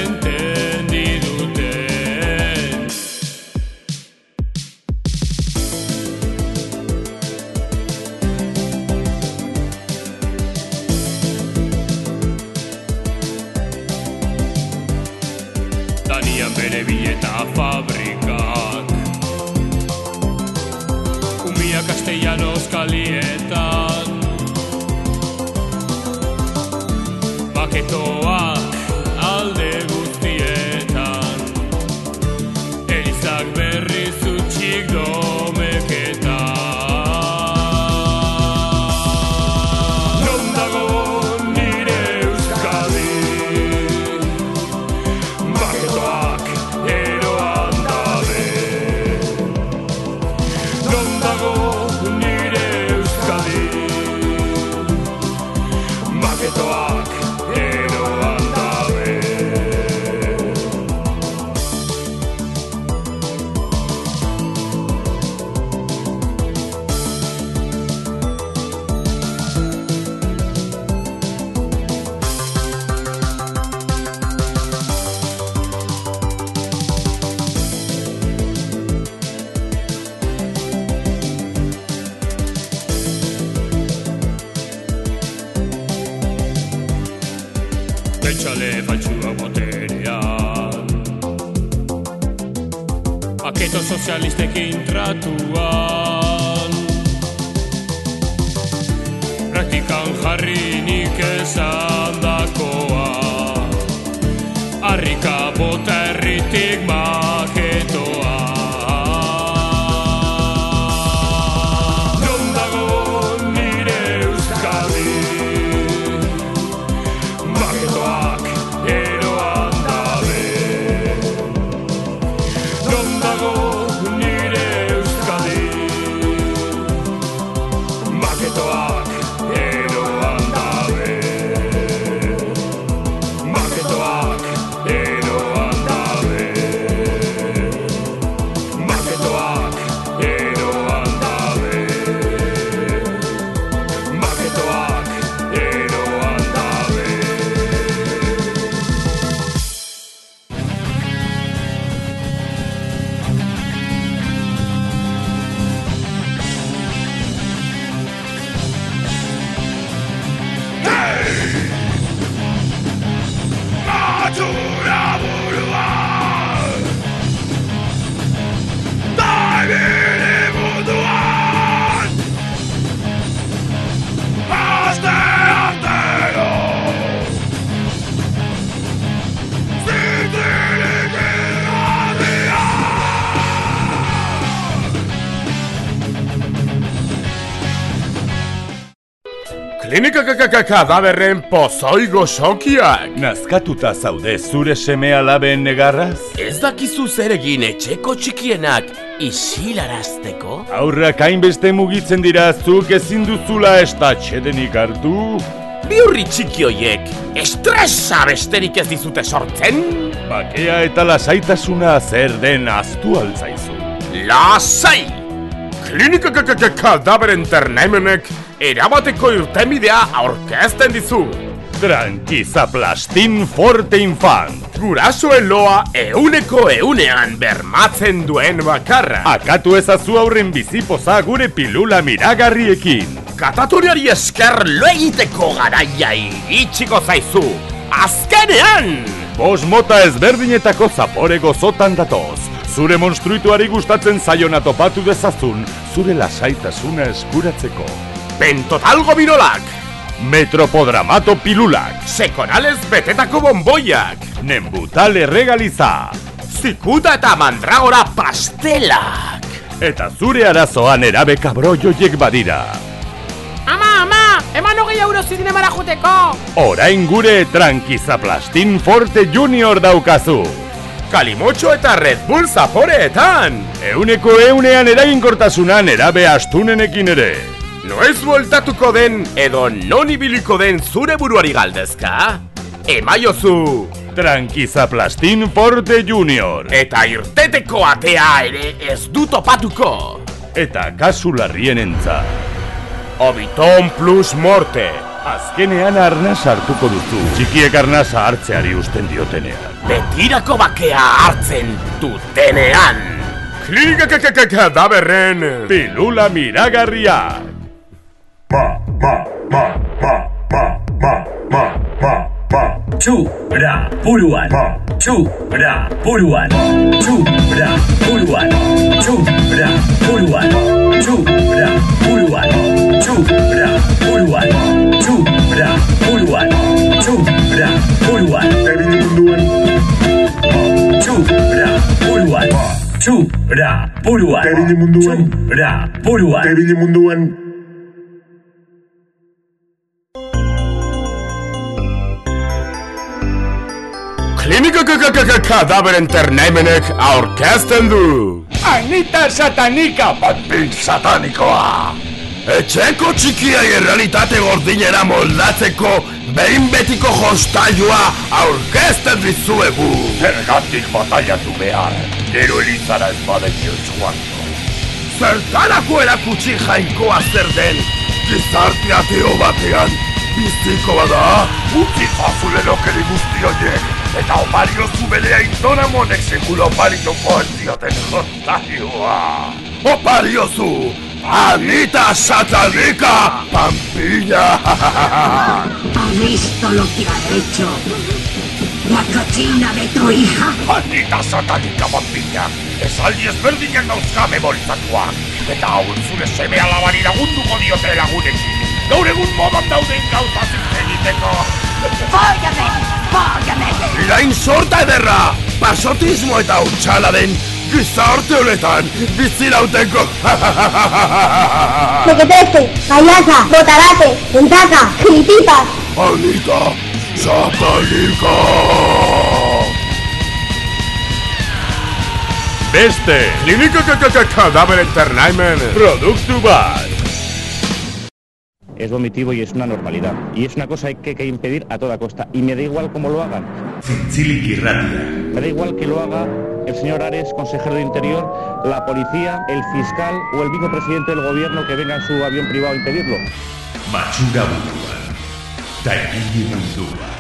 entendiduten. Danian bere bileta fabrikak, umia castellanos kalietan, maketoak alde guztietan, elizak berriz utxik domeketan. Non dago nire Euskadi, Etxale faltsua boterean, paketo sozialistekin tratuan, praktikan berri nik esandakoa. Harrika bota herritik maketoa. Non dago nire Euskadi? Maketoak eroan dabe. Non dago nire Euskadi? Maketoak eroan dabe. Maketoak eroan dabe. Maketoak eroan dabe. Maketoak eroan dabe. Natura buruan Daibili munduan Aste artero Zintzilik irradian Klinika kadaberren pozoi gozokiak. Nazkatuta zaude zure seme alaben negarraz? Ez dakizu zer egin etxeko txikienak isilarazteko? Aurrak hainbeste mugitzen dira zuk ezin duzula estatxedenik hartu? Biurri txiki hoiek, estresa besterik ez dizute sortzen? Bakea eta lasaitasuna zer den aztu altzaizu. Lasai! Klinika kadaberen ternaimenek erabateko irtenbidea aurkezten dizu. Trankizaplastin Forte Infant. Gurasoen loa euneko eunean bermatzen duen bakarra. Akatu ezazu aurren bizipoza gure pilula miragarriekin. Katatoriari esker lo egiteko garaia iritsiko zaizu. Azkenean! Bos mota ezberdinetako zapore gozotan datoz. Zure monstruituari gustatzen zaiona topatu dezazun, zure lasaitasuna eskuratzeko. Pentotal gobirolak, Metropodramato pilulak, Sekonales betetako bomboiak, Nembutal erregaliza, Zikuta eta mandragora pastelak. Eta zure arazoan erabe kabroioiek badira. Ama, ama, eman hogei euro zinemara juteko. Orain gure Trankizaplastin Forte Junior daukazu. Kalimotxo eta Red Bull zaporeetan. Euneko eunean eraginkortasunan erabe astunenekin ere. Noiz bueltatuko den edo non ibiliko den zure buruari galdezka? Emaiozu Trankizaplastin Forte Junior. Eta irteteko atea ere ez du topatuko. Eta kasu larrienentza Obiton plus morte. Azkenean arnaz hartuko duzu, txikiek arnaza hartzeari usten diotenean. Betirako bakea hartzen dutenean. Klinika kadaberren pilula miragarria. Ma, ma, ma, ma, ma, ma, ma, ma, ma. Txura buruan, txura buruan, txura buruan, txura buruan, txura buruan, txura buruan, txura buruan, txura buruan, Ebili munduan, txura buruan, txura buruan, Ebili munduan, txura buruan, Ebili munduan. Klinika kadaberen ternaimenek aurkezten du. Anita satanika, Batpin satanikoa. Etxeko txikiai errealitate gordinera moldatzeko behin betiko jostailua aurkezten dizuegu. Zergatik batallatu behar, gero elizara ez badekio joango. Zertarako erakutsi jainkoa zer den, gizarte ateo batean biziko bada, Utzi zazule lokeri guzti horiek, eta opario zubelea indona monek sekulo oparioko ez dioten jostailua. Opariozu, Anita satanika, Pampilla. ¿Has visto lo que ha hecho la cochina de tu hija? Anita satanika, Pampilla, esaldi ezberdinak dauzka memorizatuak, eta hauen zure seme alabari lagunduko diote lagunekin. gaur egun modan dauden gauza egiteko. Bóllame, bóllame. Irain sorta ederra, pasotismo eta utxala den gizarte honetan bizirauteko. Mequetrefe, payasa, botarate, puntaca, gilititas. Anita, satalika. Beste, Liliko Cadaver Entertainment produktu bat. Es vomitivo y es una normalidad. Y es una cosa que hay que impedir a toda costa. Y me da igual cómo lo hagan. Zintzilik irratia. Me da igual que lo haga el señor Ares, consejero de Interior, la policía, el fiscal o el mismo presidente del gobierno que venga en su avión privado a impedirlo. Matxura buruan. Taikili mundua.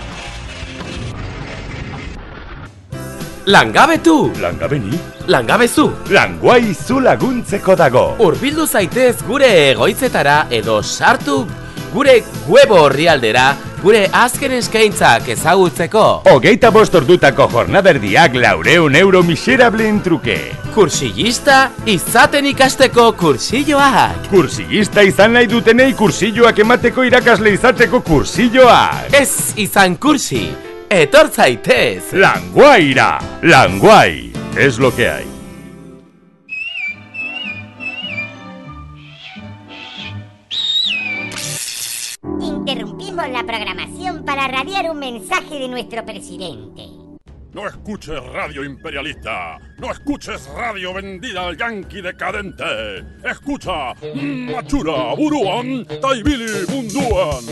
Langabetu! Langabeni? Langabezu! Languai zu laguntzeko dago. Urbildu zaitez gure egoitzetara edo sartu gure web orrialdera gure azken eskaintzak ezagutzeko. Hogeita bost ordutako jornaderdiak laureun euro miserableen truke. Kursillista izaten ikasteko kursilloak. Kursillista izan nahi dutenei kursilloak emateko irakasle izateko kursilloak. Ez izan kursi. Etor zaitez. Languaira. Languai. Es lo que hay. Interrumpimos la programación para radiar un mensaje de nuestro presidente. No escuches radio imperialista. No escuches radio vendida al yanqui decadente. Escucha Matxura buruan taibili munduan.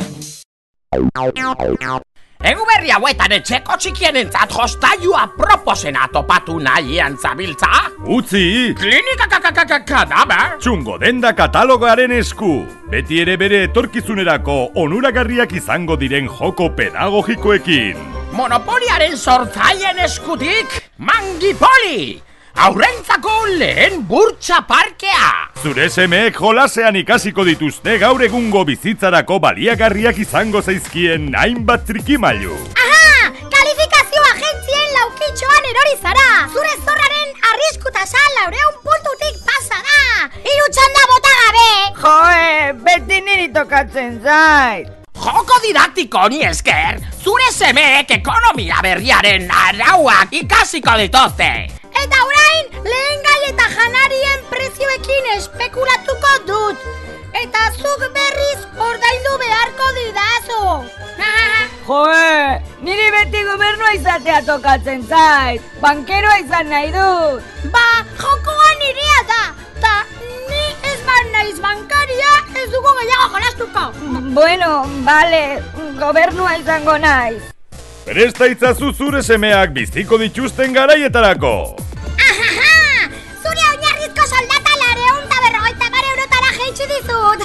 Egu berri hauetan etxeko txikienentzat jostailua proposena topatu nahian zabiltza? Utzi! Klinika kadaber? Txungo denda katalogoaren esku. Beti ere bere etorkizunerako onuragarriak izango diren joko pedagogikoekin. Monopoliaren sortzaileen eskutik, Mangipoli! Aurrentzako lehen burtsa parkea! Zure semeek jolasean ikasiko dituzte gaur egungo bizitzarako baliagarriak izango zaizkien hainbat trikimailu. Aha! Kalifikazio agentzien laukitxoan erori zara! Zure zorraren arriskutasa laureun puntutik pasa da! Hiru txanda bota gabe! Joe, beti niri tokatzen zait! Joko didaktiko honi esker, zure semeek ekonomia berriaren arauak ikasiko dituzte! Eta orain, lehen gai eta janarien prezioekin espekulatuko dut. Eta zuk berriz ordaindu beharko didazu. Joe, niri beti gobernua izatea tokatzen zait. Bankeroa izan nahi dut. Ba, jokoa nirea da. Ta ni ez ban naiz bankaria ez dugu gehiago jolastuko. Bueno, bale, gobernua izango naiz. Presta itzazu zure semeak biziko dituzten garaietarako. Ahaha! Zure oinarrizko soldata lareun eta berrogeita mar eurotara jeitsi dizut.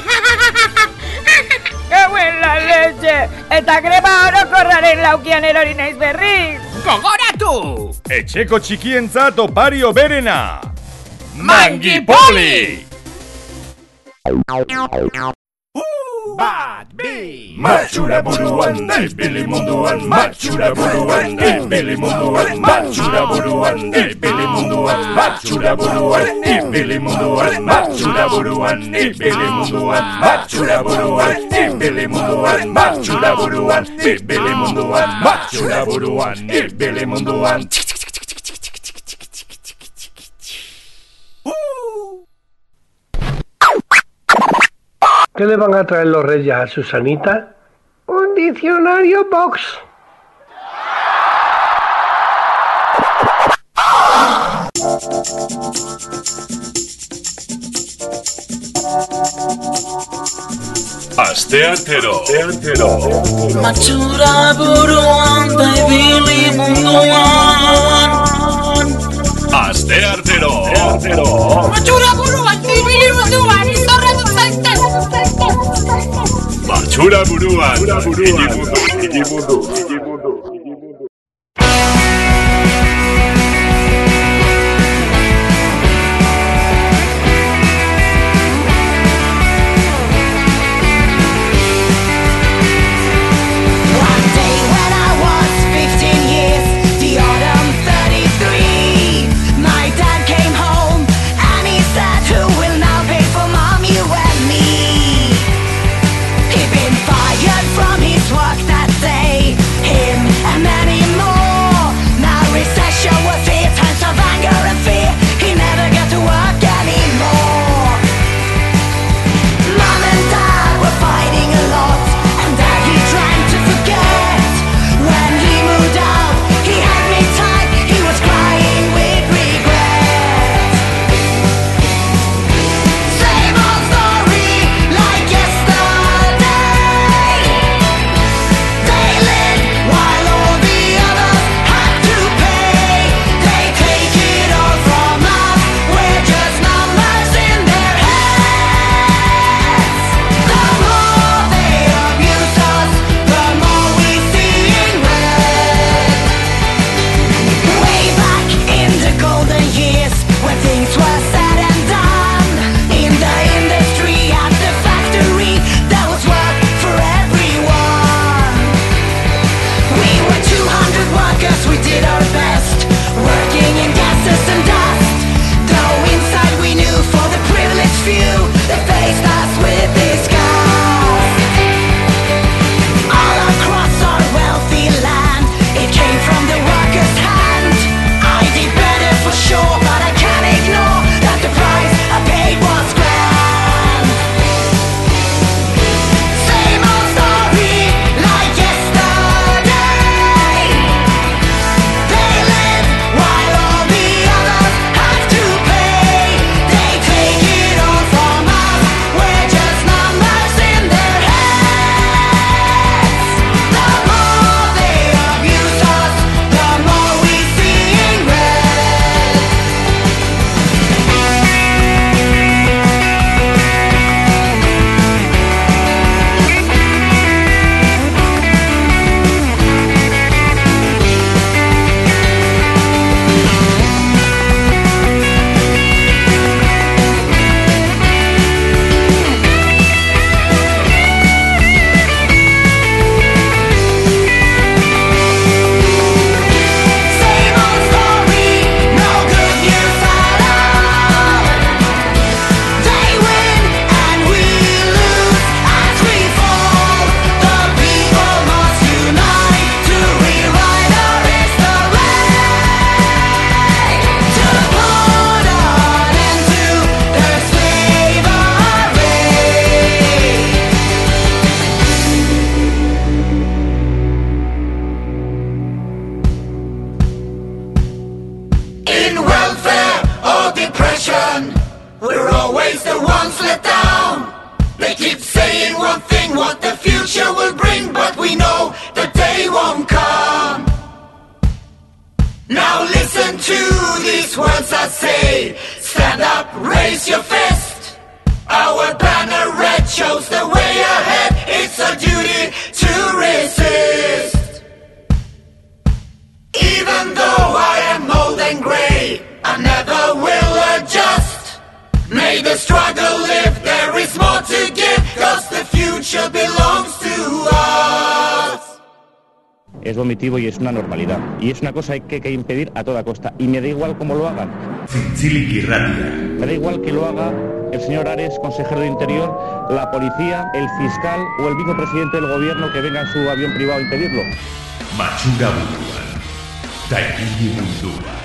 Gauen la leche! Eta greba orokorraren laukian erori naiz berriz. Gogoratu! Etxeko txikientzat opario berena. Mangipoli! Bat, bi! Matxura buruan, ibili munduan, matxura buruan, ibili munduan, matxura buruan, ibili munduan, matxura buruan, ibili munduan, matxura buruan, ibili munduan, matxura buruan, ibili munduan, matxura buruan, ibili munduan, matxura buruan, ibili munduan. ¿Qué le van a traer los reyes a Susanita? Un diccionario box. Asteartero. Matxura buruan da ibili munduan. Asteartero. Matxura buruan da ibili munduan. Zorretu zaitez. Matxura buruan. Igimundu. He to these words I say. Stand up, raise your fist. Our banner red shows the way ahead. It's our duty to resist. Even though I am old and grey, I never will adjust. May the struggle live, there is more to give, cause the future belongs to us. Es vomitivo y es una normalidad. Y es una cosa que hay que impedir a toda costa. Y me da igual cómo lo hagan. Zintzilik irratia. Me da igual que lo haga el señor Ares, consejero de Interior, la policía, el fiscal o el vicepresidente del gobierno que venga en su avión privado a impedirlo. Matxura buruan. Taikili mundua.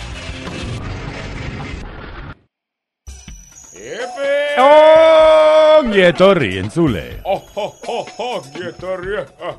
Ongi etorri, entzule. Oh, oh, oh, ongi etorri.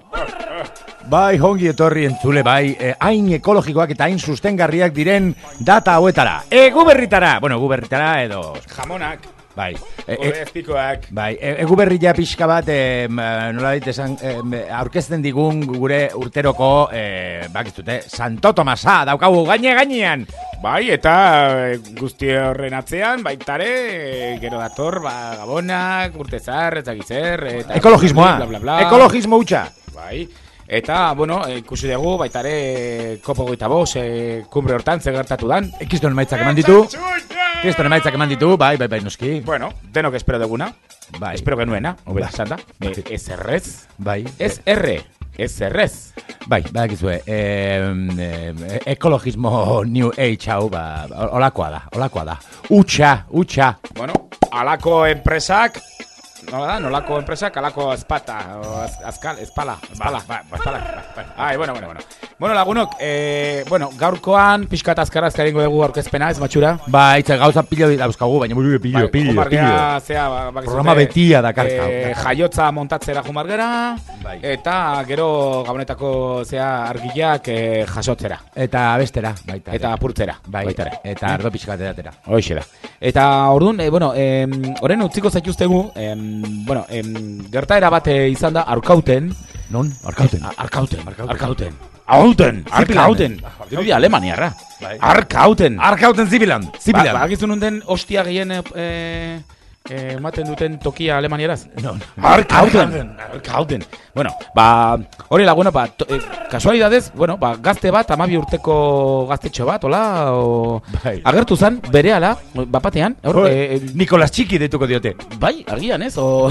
Bai, ongi etorri, entzule, bai, eh, hain ekologikoak eta hain sustengarriak diren data hauetara. Egu berritara, bueno, egu berritara edo... Jamonak. Bai. Gorezpikoak. Bai, egu berria pixka bat, eh, nola dit esan, eh, aurkezten digun gure urteroko, eh, bakiztute, Santo Tomasa, daukagu gaine gainean. Bai, eta guzti horren atzean, baitare, gero dator, ba, gabonak, urtezar, ezagitzer, eta... Ekologismoa, bla, bla, bla. ekologismo hutsa. Bai, eta, bueno, ikusi dugu, baitare, kopo goita boz, e, kumbre hortan, zegertatu dan. Ekizton emaitzak eman ditu. Ekizton emaitzak eman ditu, bai, bai, bai, noski. Bueno, denok espero duguna. Bai. Espero genuena, obera esan da. Ez errez. Bai. Ez erre. Ez errez. Bai, badakizue, eh, eh, ekologismo New Age hau, ba, olakoa da, olakoa da. Utxa, utxa. Bueno, alako enpresak, nola da, nolako enpresak, alako espata, o azkal, espala, espala, ba, ba, espala. Ba, ai, bueno, bueno, bueno. Bueno, lagunok, eh, bueno, gaurkoan, pixkat azkarra azkaringo dugu aurkezpena, ez matxura? Ba, itza gauza pilo dauzkagu, baina buru pilo, pilo, pilo. Zea, ba, programa betia dakar. Eh, jaiotza montatzera jumargera, bai. Eta gero gabonetako zea argiak eh, jasotzera. Eta bestera, baita. Eta apurtzera, bai, baitare. Eta ardo pixkat edatera. Hoixe da. Eta orduan, eh, bueno, eh, oren utziko zaituztegu, eh, bueno, eh, gertaera bat izan da Arkauten. Non? Arkauten. Arkauten, Arkauten. Arkauten, Arkauten. Dirudi Alemaniarra. Arkauten. Arkauten Zibilan. Zibilan. Ba, bagizun honden ostia gehien eh, ematen duten tokia Alemaniaraz? No. Arkauten. Arkauten. Bueno, ba, hori laguna, ba, to, eh, kasualidadez, bueno, ba, gazte bat, amabi urteko gaztetxo bat, hola, o... Bai. Agertu zan, berehala, bapatean. Hor, eh, Nikolas Txiki deituko diote. Bai, agian ez, o...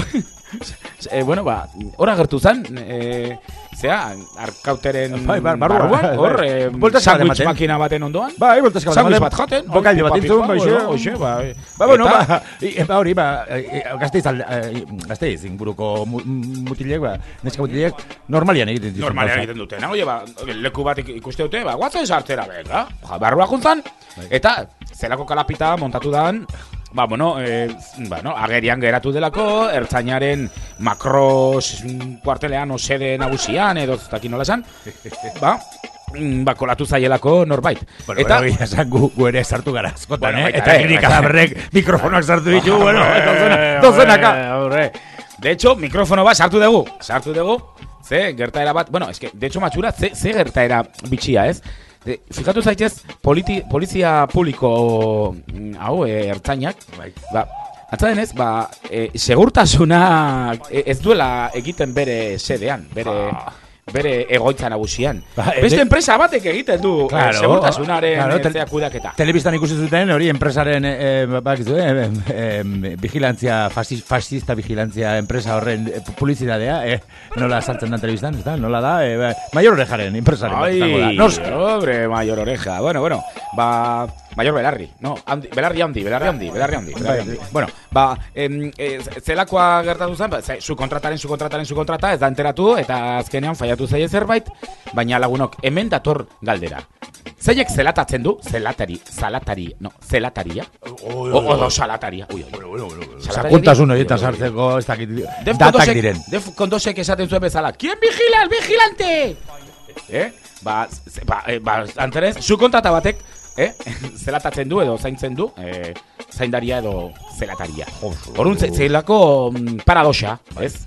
e, bueno, ba, hor agertu zan, e, zea, Arkauteren bai, bar, barruan, hor, bai. e, sandwich makina baten ondoan. Bai, boltaska sandwich bat jaten. Bokalde bat intzun, bai, hoxe, ba, ba, bueno, ba, ba, hori, ba, gazteiz, gazteiz, inguruko mutilek, ba, neska mutilek, normalian egiten dituzten. Normalian egiten duten, oie, ba, leku bat ikuste dute, ba, guatzen sartzera, venga, barrua juntzan, eta zelako kalapita montatu dan, ba, bueno, eh, bueno, agerian geratu delako, ertzainaren makros kuartelean osede nagusian, edo zutakin nola esan, ba, ba, kolatu zaielako norbait. Bueno, eta bueno, esan gu, gu ere sartu gara askotan, bueno, eh? Eta egin kalaberrek mikrofonoak sartu ditu, bueno, dozena, dozenaka. De hecho, mikrofono bat sartu dugu, sartu dugu, ze gertaera bat, bueno, eske, de hecho, matxura, ze, ze gertaera bitxia, ez? De, fikatu zaitez, politi, polizia publiko hau, e, ertzainak, bai. Ba, antza denez, ba, e, segurtasuna e, ez duela egiten bere sedean, bere... Ah. bere egoitza nagusian. Ba, beste de... enpresa batek egiten du claro, segurtasunaren claro, te, kudaketa. Telebistan ikusi zuten hori enpresaren eh, bakizu, eh, eh, vigilantzia, fascista, fascista vigilantzia enpresa horren eh, publizidadea, eh, nola sartzen da telebistan, ezta? Nola da? Eh, Mayor Orejaren enpresaren bat izango da. Nos, hombre, Mayor Oreja. Bueno, bueno, ba Mayor Belarri, no, handi, Belarri handi, Belarri handi, Belarri handi, Belarri handi. Bueno, ba, em, eh, zelakoa gertatu zen, ba, su kontrataren, su kontrataren, su kontrata, ez da enteratu, eta azkenean faiatu zaie zerbait, baina lagunok, hemen dator galdera. Zeiek zelatatzen du, zelatari, zalatari, no, zelataria, o salataria, ui, ui, sakuntasun horietan sartzeko, ez dakit, datak diren. Def kondosek esaten zuen bezala, ¿quién vigila, el vigilante? Eh, ba, ba, ba, anterez, su kontrata batek, eh, zelatatzen du edo zaintzen du, eh, zaindaria edo zelataria. Horun zelako paradoxa, ez?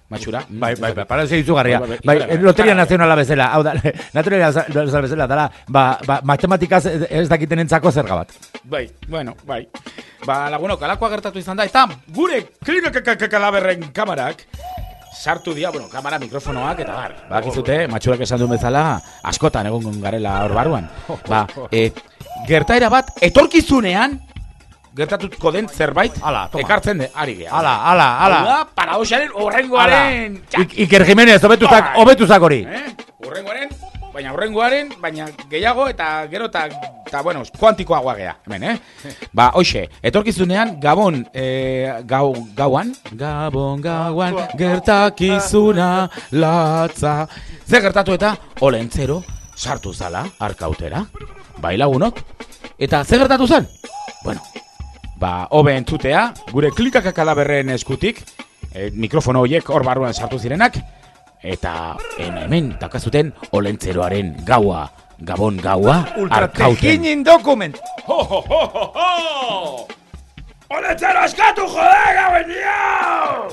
matxura. Bai, bai, bai, para izugarria. Bai, bai, Bai, bai, bai, loteria bai. nazionala bezala, hau da, loteria nazionala bezala, dala, ba, ba, matematikaz ez dakitenentzako zerga bat. Bai, bueno, bai. Ba, lagunok, alakoa gertatu izan da, eta gure klinikakakalaberren kamarak, sartu dia, bueno, kamera, mikrofonoak, eta bar, bakizute, matxurak esan duen bezala, askotan egon garela hor barruan. Ba, e, gertaera bat, etorkizunean, gertatuko den zerbait, ala, ekartzen de, ari geha. Ala, ala, ala. Hau da, paradoxaren horrengoaren... Iker Jimenez, obetuzak, obetuzak hori. Eh? Horrengoaren, baina horrengoaren, baina gehiago eta gero eta, eta bueno, kuantikoagoa geha, hemen, eh? Ba, hoxe, etorkizunean, Gabon, eh, gau, gauan, Gabon, gauan, gertakizuna, latza. Zer gertatu eta, olentzero, sartu zala, arkautera, bai lagunok, eta zer gertatu zen? Bueno, ba, hobe entzutea, gure klikakakalaberren eskutik, e, mikrofono horiek hor barruan sartu zirenak, eta en, hemen dakazuten olentzeroaren gaua, Gabon gaua, arkauten. Ultratejinin dokument. Ho, ho, ho, ho, ho! Olentzero eskatu, jode, gauen dio!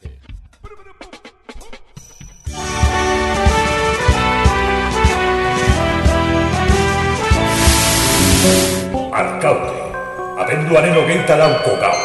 Arkaute, abenduaren hogeita lauko gau.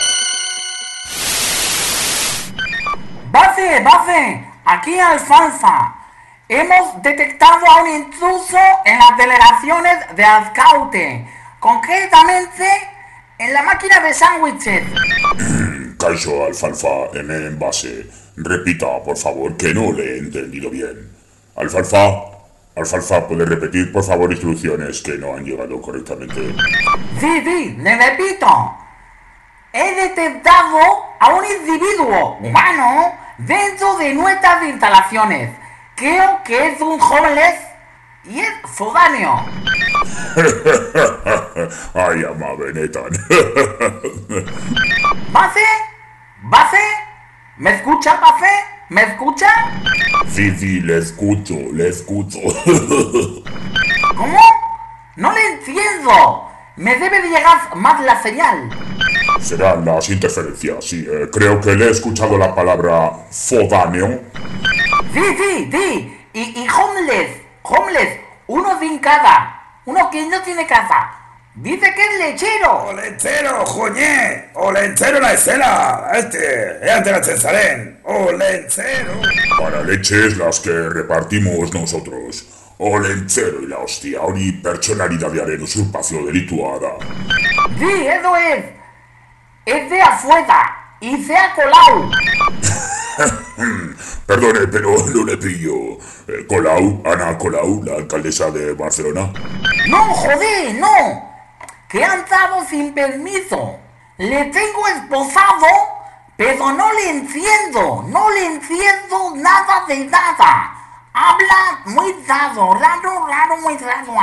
Base, base, aquí Alfalfa. Hemos detectado a un intruso en las delegaciones de Azcaute, concretamente en la máquina de sándwiches. Caixo Alfalfa, hemen base. Repita, por favor, que no le he entendido bien. Alfalfa, Alfalfa, ¿puede repetir, por favor, instrucciones que no han llegado correctamente? Sí, sí, le repito. He detectado a un individuo humano dentro de nuestras instalaciones. Creo que es un homeless y es foráneo. Ay, ama benetan. ¿Base? ¿Base? ¿Me escucha, Base? ¿Me escucha? Sí, sí, le escucho, le escucho. ¿Cómo? No le entiendo. Me debe de llegar más la señal. Serán las interferencias, sí. Eh, creo que le he escuchado la palabra fodáneo. Sí, sí, sí. Y, y homeless, homeless, uno sin casa, uno que no tiene casa. Dice que es lechero. Olentzero, joñe. Olentzero naizela. Este, eanteratzen zaren. Olentzero. Para leches las que repartimos nosotros. Olentzero y la hostia, hori pertsonalidadearen usurpazio delitua da. Sí, eso es. Es de afuera y se ha colado. Perdone, pero no le pillo. Eh, Colau, Ana Colau, la alcaldesa de Barcelona. No, joder, no. Que ha entrado sin permiso. Le tengo esposado, pero no le entiendo. No le entiendo nada de nada. Habla muy raro, raro, raro, muy raro.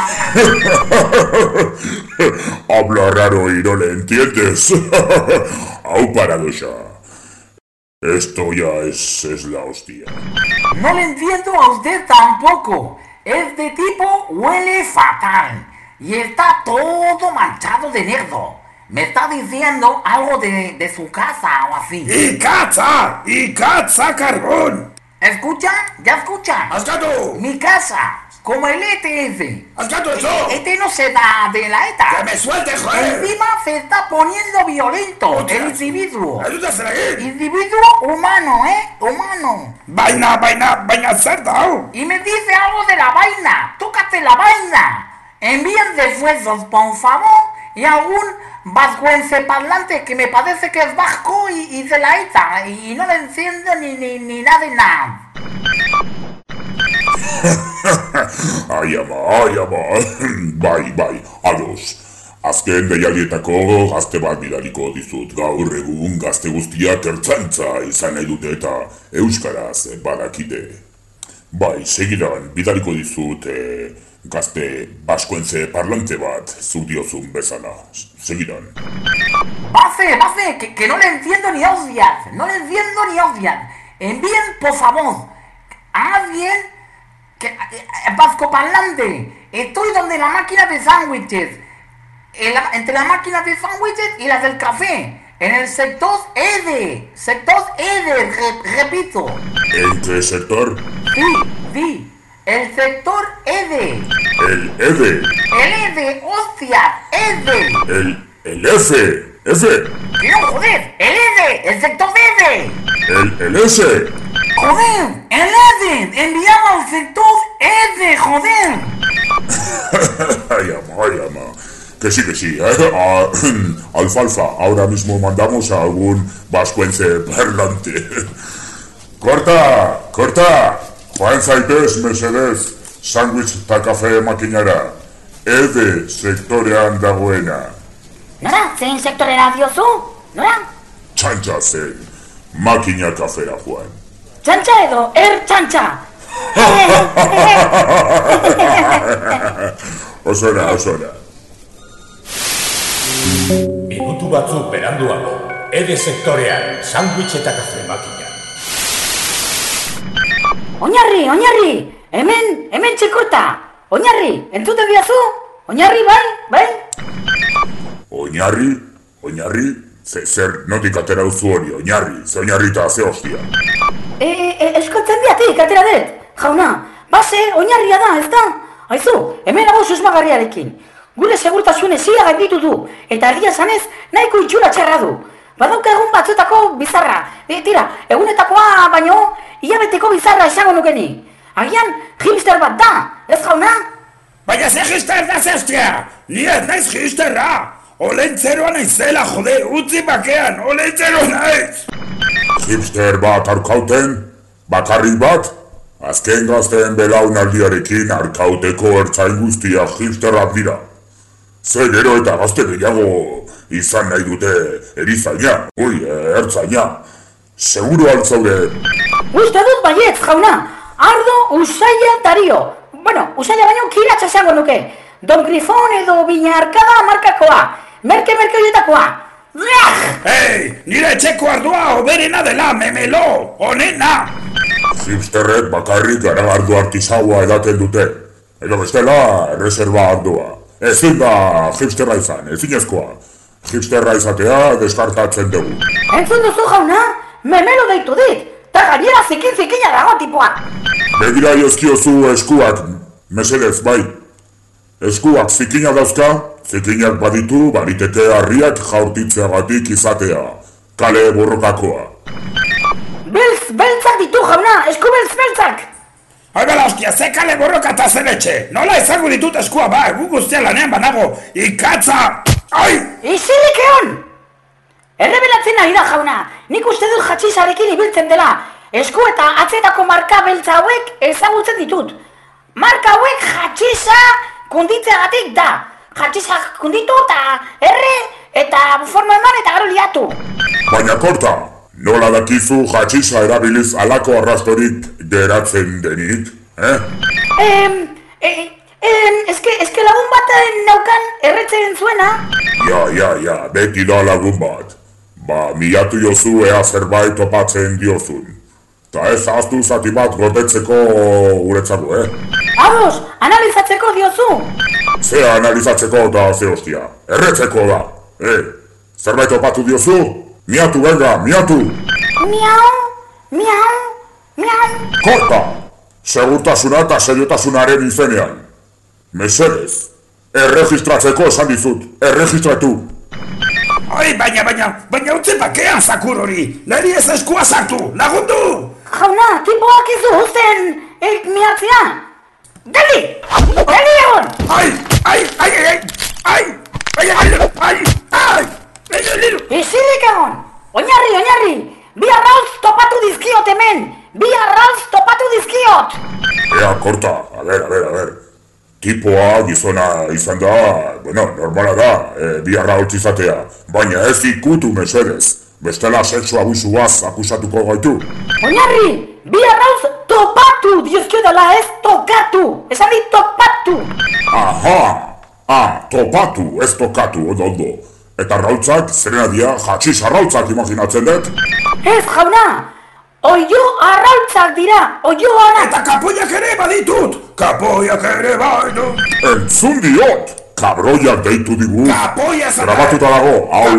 Habla raro y no le entiendes. Au parado ya. Esto ya es, es la hostia. No le entiendo a usted tampoco. Este tipo huele fatal. Y está todo manchado de negro. Me está diciendo algo de, de su casa o así. ¡Y caza! ¡Y caza carbón! ¿Escucha? ¿Ya escucha? ¡Ascato! Mi casa, como el E T S. ¡Ascato eso! Este no se da de la E T A. ¡Que me suelte, joder! Encima se está poniendo violento el individuo. ¡Ayúdasela aquí! Individuo humano, ¿eh? Humano. ¡Vaina, vaina, vaina cerda! Y me dice algo de la vaina. ¡Tócate la vaina! Envíen refuerzos, por favor, y algún vascuense parlante que me parece que es vasco y, y de la E T A, y, y no le entiendo ni, ni, ni nada de nada. Ai ama, ai ama. Bai, bai, ados. Azken deialdietako gazte bat bidaliko dizut. Gaur egun gazte guztiak ertzantza izan nahi dute eta euskaraz badakite. Bai, segidan bidaliko dizut eh, gazte baskoense parlante bat zuk diozun bezala. Segidan. Base, base, que, que no le entiendo ni hostias. No le entiendo ni hostias. Envíen, por favor, a alguien que, eh, vasco parlante. Estoy donde la máquina de sándwiches. En la, entre la máquina de sándwiches y las del café. En el sector Ede. Sector Ede, re- repito. ¿En qué sector? Sí, sí. El sector Ede. El Ede. El Ede, hostia, Ede. El, el F. F. No, joder, el Ede, el sector Ede. El, el S. Joder, el Ede, enviado al sector Ede, joder. Ay, ama, ay, ama. Que sí, que sí, ¿eh? Ah, alfalfa, ahora mismo mandamos a algún vascuence parlante. Korta, korta, joan zaitez, mesedez, sandwich eta kafe makinara. Ede sektorean dagoena. Nora, zein sektorera diozu? Nora? Txantxa zen, makina kafera joan. Txantxa edo, er txantxa. Osora, osora. Minutu batzuk beranduago, Ede sektorean, sandwich eta kafe makina. Oinarri, oinarri, hemen, hemen txekota. Oinarri, entzuten diazu? Oinarri, bai, bai? Oinarri, oinarri, ze, zer notik atera duzu hori, oinarri, ze oinarri eta ze hostia. E, e, eskotzen diatik, atera dut, jauna, base, oinarria da, ez da? Aizu, hemen nago susmagarriarekin. Gure segurtasun esia gainditu du, eta egia zanez nahiko itxura txarra du. Badauka egun batzutako bizarra, e, tira, egunetakoa baino, hilabeteko bizarra esango nukeni. Agian, hipster bat da, ez jauna? Baina ze hipster da ze hostia, ni ez naiz hipsterra. Olentzeroa naizela, jode, utzi bakean, olentzeroa naiz! Hipster bat arkauten, bakarrik bat, azken gazteen belaunaldiarekin arkauteko ertzain guztia hipsterrak dira. Ze gero eta gazte gehiago izan nahi dute erizaina, ui, ertzaina. Seguro altzaude. Uste dut baietz, jauna, ardo usaila dario. Bueno, usaila baino kiratsa esango nuke. Don Grifon edo Biñarkada markakoa. Merke-merke horietakoa. Hei, nire etxeko ardua oberena dela, memelo, onena! Hipsterrek bakarrik garagardu artisaua edaten dute. Edo bestela, reserva ardua. Ezin da hipsterra izan, ezinezkoa. Hipsterra izatea deskartatzen dugu. Entzun duzu jauna, memelo deitu dit. Ta gainera zikin-zikina dago tipoa. Begira jozkiozu eskuak, mesedez, bai. Eskuak zikina dauzka, zikinak baditu, bariteke harriak jaurtitzeagatik izatea. Kale borrokakoa. Beltz, beltzak ditu jauna, esku beltz beltzak! Haibela hostia, ze kale borroka eta zen etxe! Nola izango ditut eskua ba, gu guztia lanean banago, ikatza! Ai! Izilik egon! Errebelatzen ari da jauna, nik uste dut jatxisarekin ibiltzen dela. Esku eta atzetako marka beltza hauek ezagutzen ditut. Marka hauek jatxisa kunditzeagatik da. Jatxisa kunditu eta erre eta forma eman eta gero liatu. Baina korta, nola dakizu jatxisa erabiliz alako arrastorik geratzen denik, eh? Em, em, em, eske, eske lagun bat naukan erretzen zuena. Ja, ja, ja, beti da lagun bat. Ba, milatu jozu ea zerbait topatzen diozun. Ta ez ahaztu zati bat gordetzeko guretzako, eh? Ados, analizatzeko diozu. Ze analizatzeko eta ze hostia. Erretzeko da, eh? Zerbait topatu diozu? Miatu, venga, miatu! Miau, miau, miau. Korta! Segurtasuna eta seriotasunaren izenean. Mesedez, erregistratzeko esan dizut, erregistratu. Oi, baina, baina, baina utzi bakean zakur hori! Neri ez eskua sartu, lagundu! Jauna, tipoak izu uzten, eh, miatzea! Geli! Geli egon! Ai, ai, ai, ai, ai, ai, ai, ai, ai, ai, Izilik egon! Oinarri, oinarri! Bi arrauz topatu dizkiot hemen! Bi arrauz topatu dizkiot! Ea, korta, a ber, a ber, a ber. Tipoa gizona izan da, bueno, normala da, e, bi arrauz izatea. Baina ez ikutu mesedez. Bestela sexu abusuaz akusatuko gaitu. Oinarri, bi arrauz topatu dizkio dela, ez tokatu! Esan dit topatu! Aha! Ah, topatu, ez tokatu, ondo, ondo. Eta arrautzak, zerena dia, jatxiz arrautzak imaginatzen dut? Ez, jauna! Oio arrautzak dira, oio ara! Eta kapoiak ere baditut! Kapoiak ere baditut! Entzun diot! Kabroiak deitu digu! Kapoia zara! Grabatuta dago, hau! Kapoia!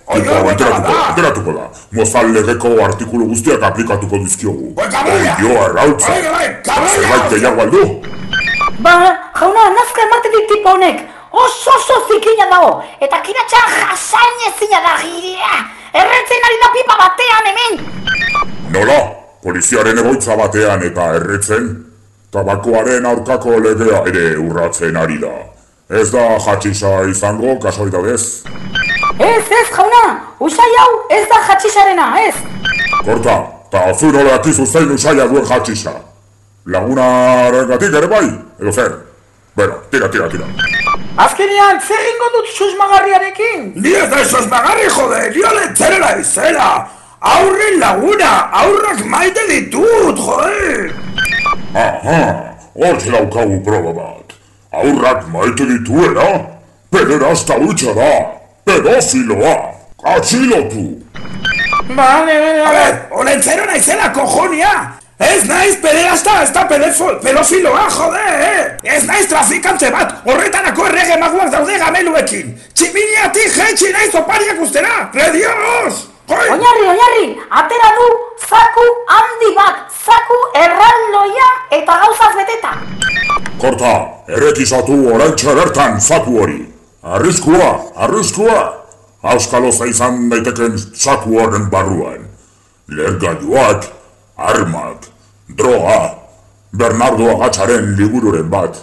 Tipo hau enteratuko, enteratuko da. Mozal legeko artikulu guztiak aplikatuko dizkiogu. Oioa errautza. Zerbait gehiago aldu? Ba, jauna, nazka ematen dit tipo honek. Oso oso zikina dago. Eta kiratxan jasain ezina da girea. Erretzen ari da pipa batean hemen. Nola? Poliziaren egoitza batean eta erretzen? Tabakoaren aurkako legea ere urratzen ari da. Ez da jatxisa izango, kasualidadez? Ez, ez, jauna, usai hau ez da jatxisarena, ez. Korta, ta zu nola akizu zein usaia duen jatxisa. Lagunaren gatik ere bai, edo zer? Bueno, tira, tira, tira. Azkenean, zer gingo dut susmagarriarekin? Ni ez da susmagarri, jode, nio lentzerela izela. Aurren laguna, aurrak maite ditut, jode. Aha, hortxe daukagu proba bat. Aurrak maite dituela, pederasta hutsa da, pedofiloa, atxilotu. Bale, bale, bale. Olentzero naizela, kojonia. Ez naiz pederasta, ez da pedofiloa, jode, eh? Ez naiz trafikante bat, horretarako errege maguak daude gameluekin. Tximiniatik jetxi naiz opariak ustera, redioz! Oinarri, oinarri, atera du zaku handi bat, zaku erraldoia eta gauzaz beteta. Korta, errekizatu oraintxe bertan zaku hori. Arriskua, arriskua. Auskaloza izan daiteken zaku horren barruan. Lehergailuak, armak, droga, Bernardo Agatzaren libururen bat.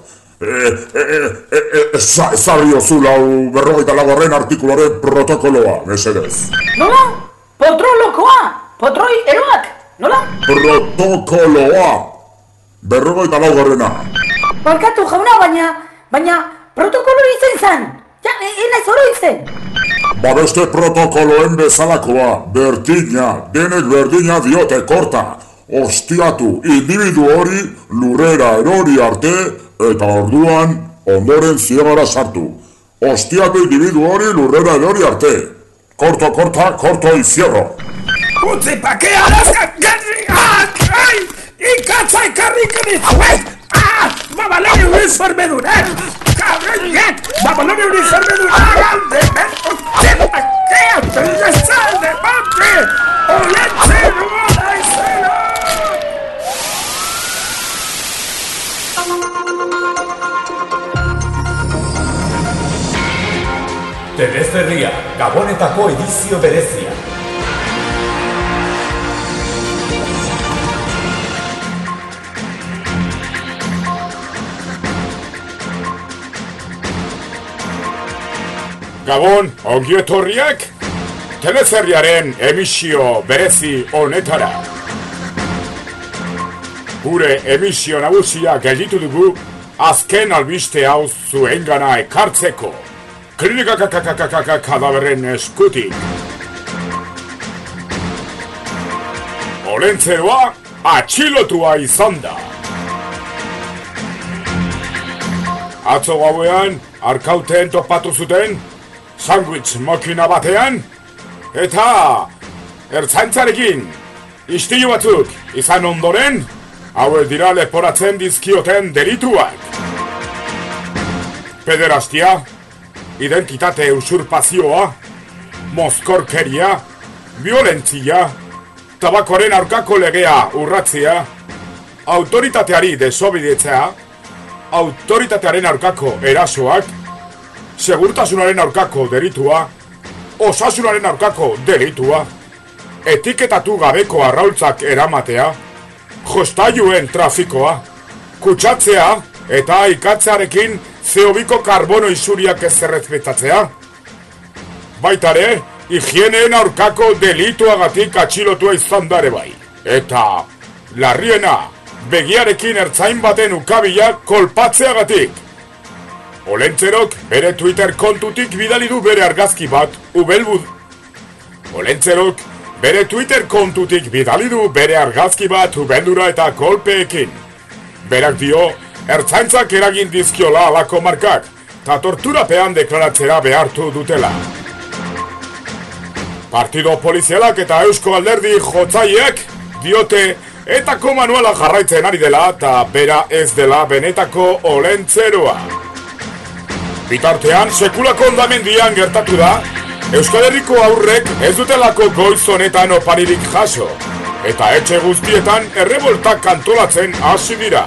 Ezarri ozulau berrogeita lagorren artikuloren protokoloa, mesedez. Nola? Potrolokoa? Potroi eroak? Nola? Protokoloa! Berrogeita lagorrena. Barkatu jauna, baina, baina protokolo izen zan. Ja, enaiz oro izen. Ba beste protokoloen bezalakoa, berdina, denek berdina diote, korta. Ostiatu individu hori lurrera erori arte eta orduan ondoren ziegara sartu. Ostiatu individu hori lurrera erori arte. Korto, korta, korto y cierro. Utzi pakea arazka! Ai! Ikatza ikarrik dizuet! Ah! Babaloni uniformedunak! Kabroiek! Babaloni uniformedunak! Galde! Utzi pakea! Zalde bate! Olentzero naizela! Telezerria, Gabonetako edizio berezia. Gabon, ongi etorriak, Telezerriaren emisio berezi honetara. Gure emisio nagusia gelditu dugu, azken albiste hau zuengana ekartzeko. Klinikakakakakaka kadaberren eskutik. Olentzeroa atxilotua izan da. Atzo gauean, arkauten topatu zuten, sandwich makina batean, eta ertzaintzarekin istilu batzuk izan ondoren, hauek dira leporatzen dizkioten delituak. Pederastia, identitate usurpazioa, mozkorkeria, violentzia, tabakoaren aurkako legea urratzea, autoritateari desobidetzea, autoritatearen aurkako erasoak, segurtasunaren aurkako delitua, osasunaren aurkako delitua, etiketatu gabeko arraultzak eramatea, jostailuen trafikoa, kutsatzea eta ikatzearekin zeobiko karbono isuriak ez errespetatzea. Baitare, higieneen aurkako delituagatik atxilotua izan dare bai. Eta, larriena, begiarekin ertzain baten ukabila kolpatzeagatik. Olentzerok bere Twitter kontutik bidali du bere argazki bat, ubelbud. Olentzerok bere Twitter kontutik bidali du bere argazki bat ubeldura eta kolpeekin. Berak dio, ertzaintzak eragin dizkiola alako markak, eta torturapean deklaratzera behartu dutela. Partido polizialak eta Eusko Alderdi jotzaiek diote etako manuala jarraitzen ari dela eta bera ez dela benetako olentzeroa. Bitartean, sekulako ondamendian gertatu da, Euskal Herriko aurrek ez dutelako goiz honetan oparirik jaso, eta etxe guztietan erreboltak kantolatzen hasi dira.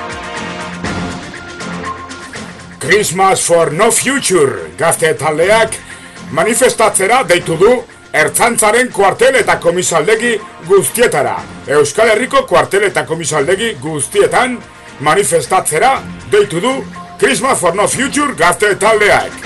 Christmas for no future gazte taldeak manifestatzera deitu du Ertzaintzaren kuartel eta komisaldegi guztietara. Euskal Herriko kuartel eta komisaldegi guztietan manifestatzera deitu du Christmas for no future gazte taldeak.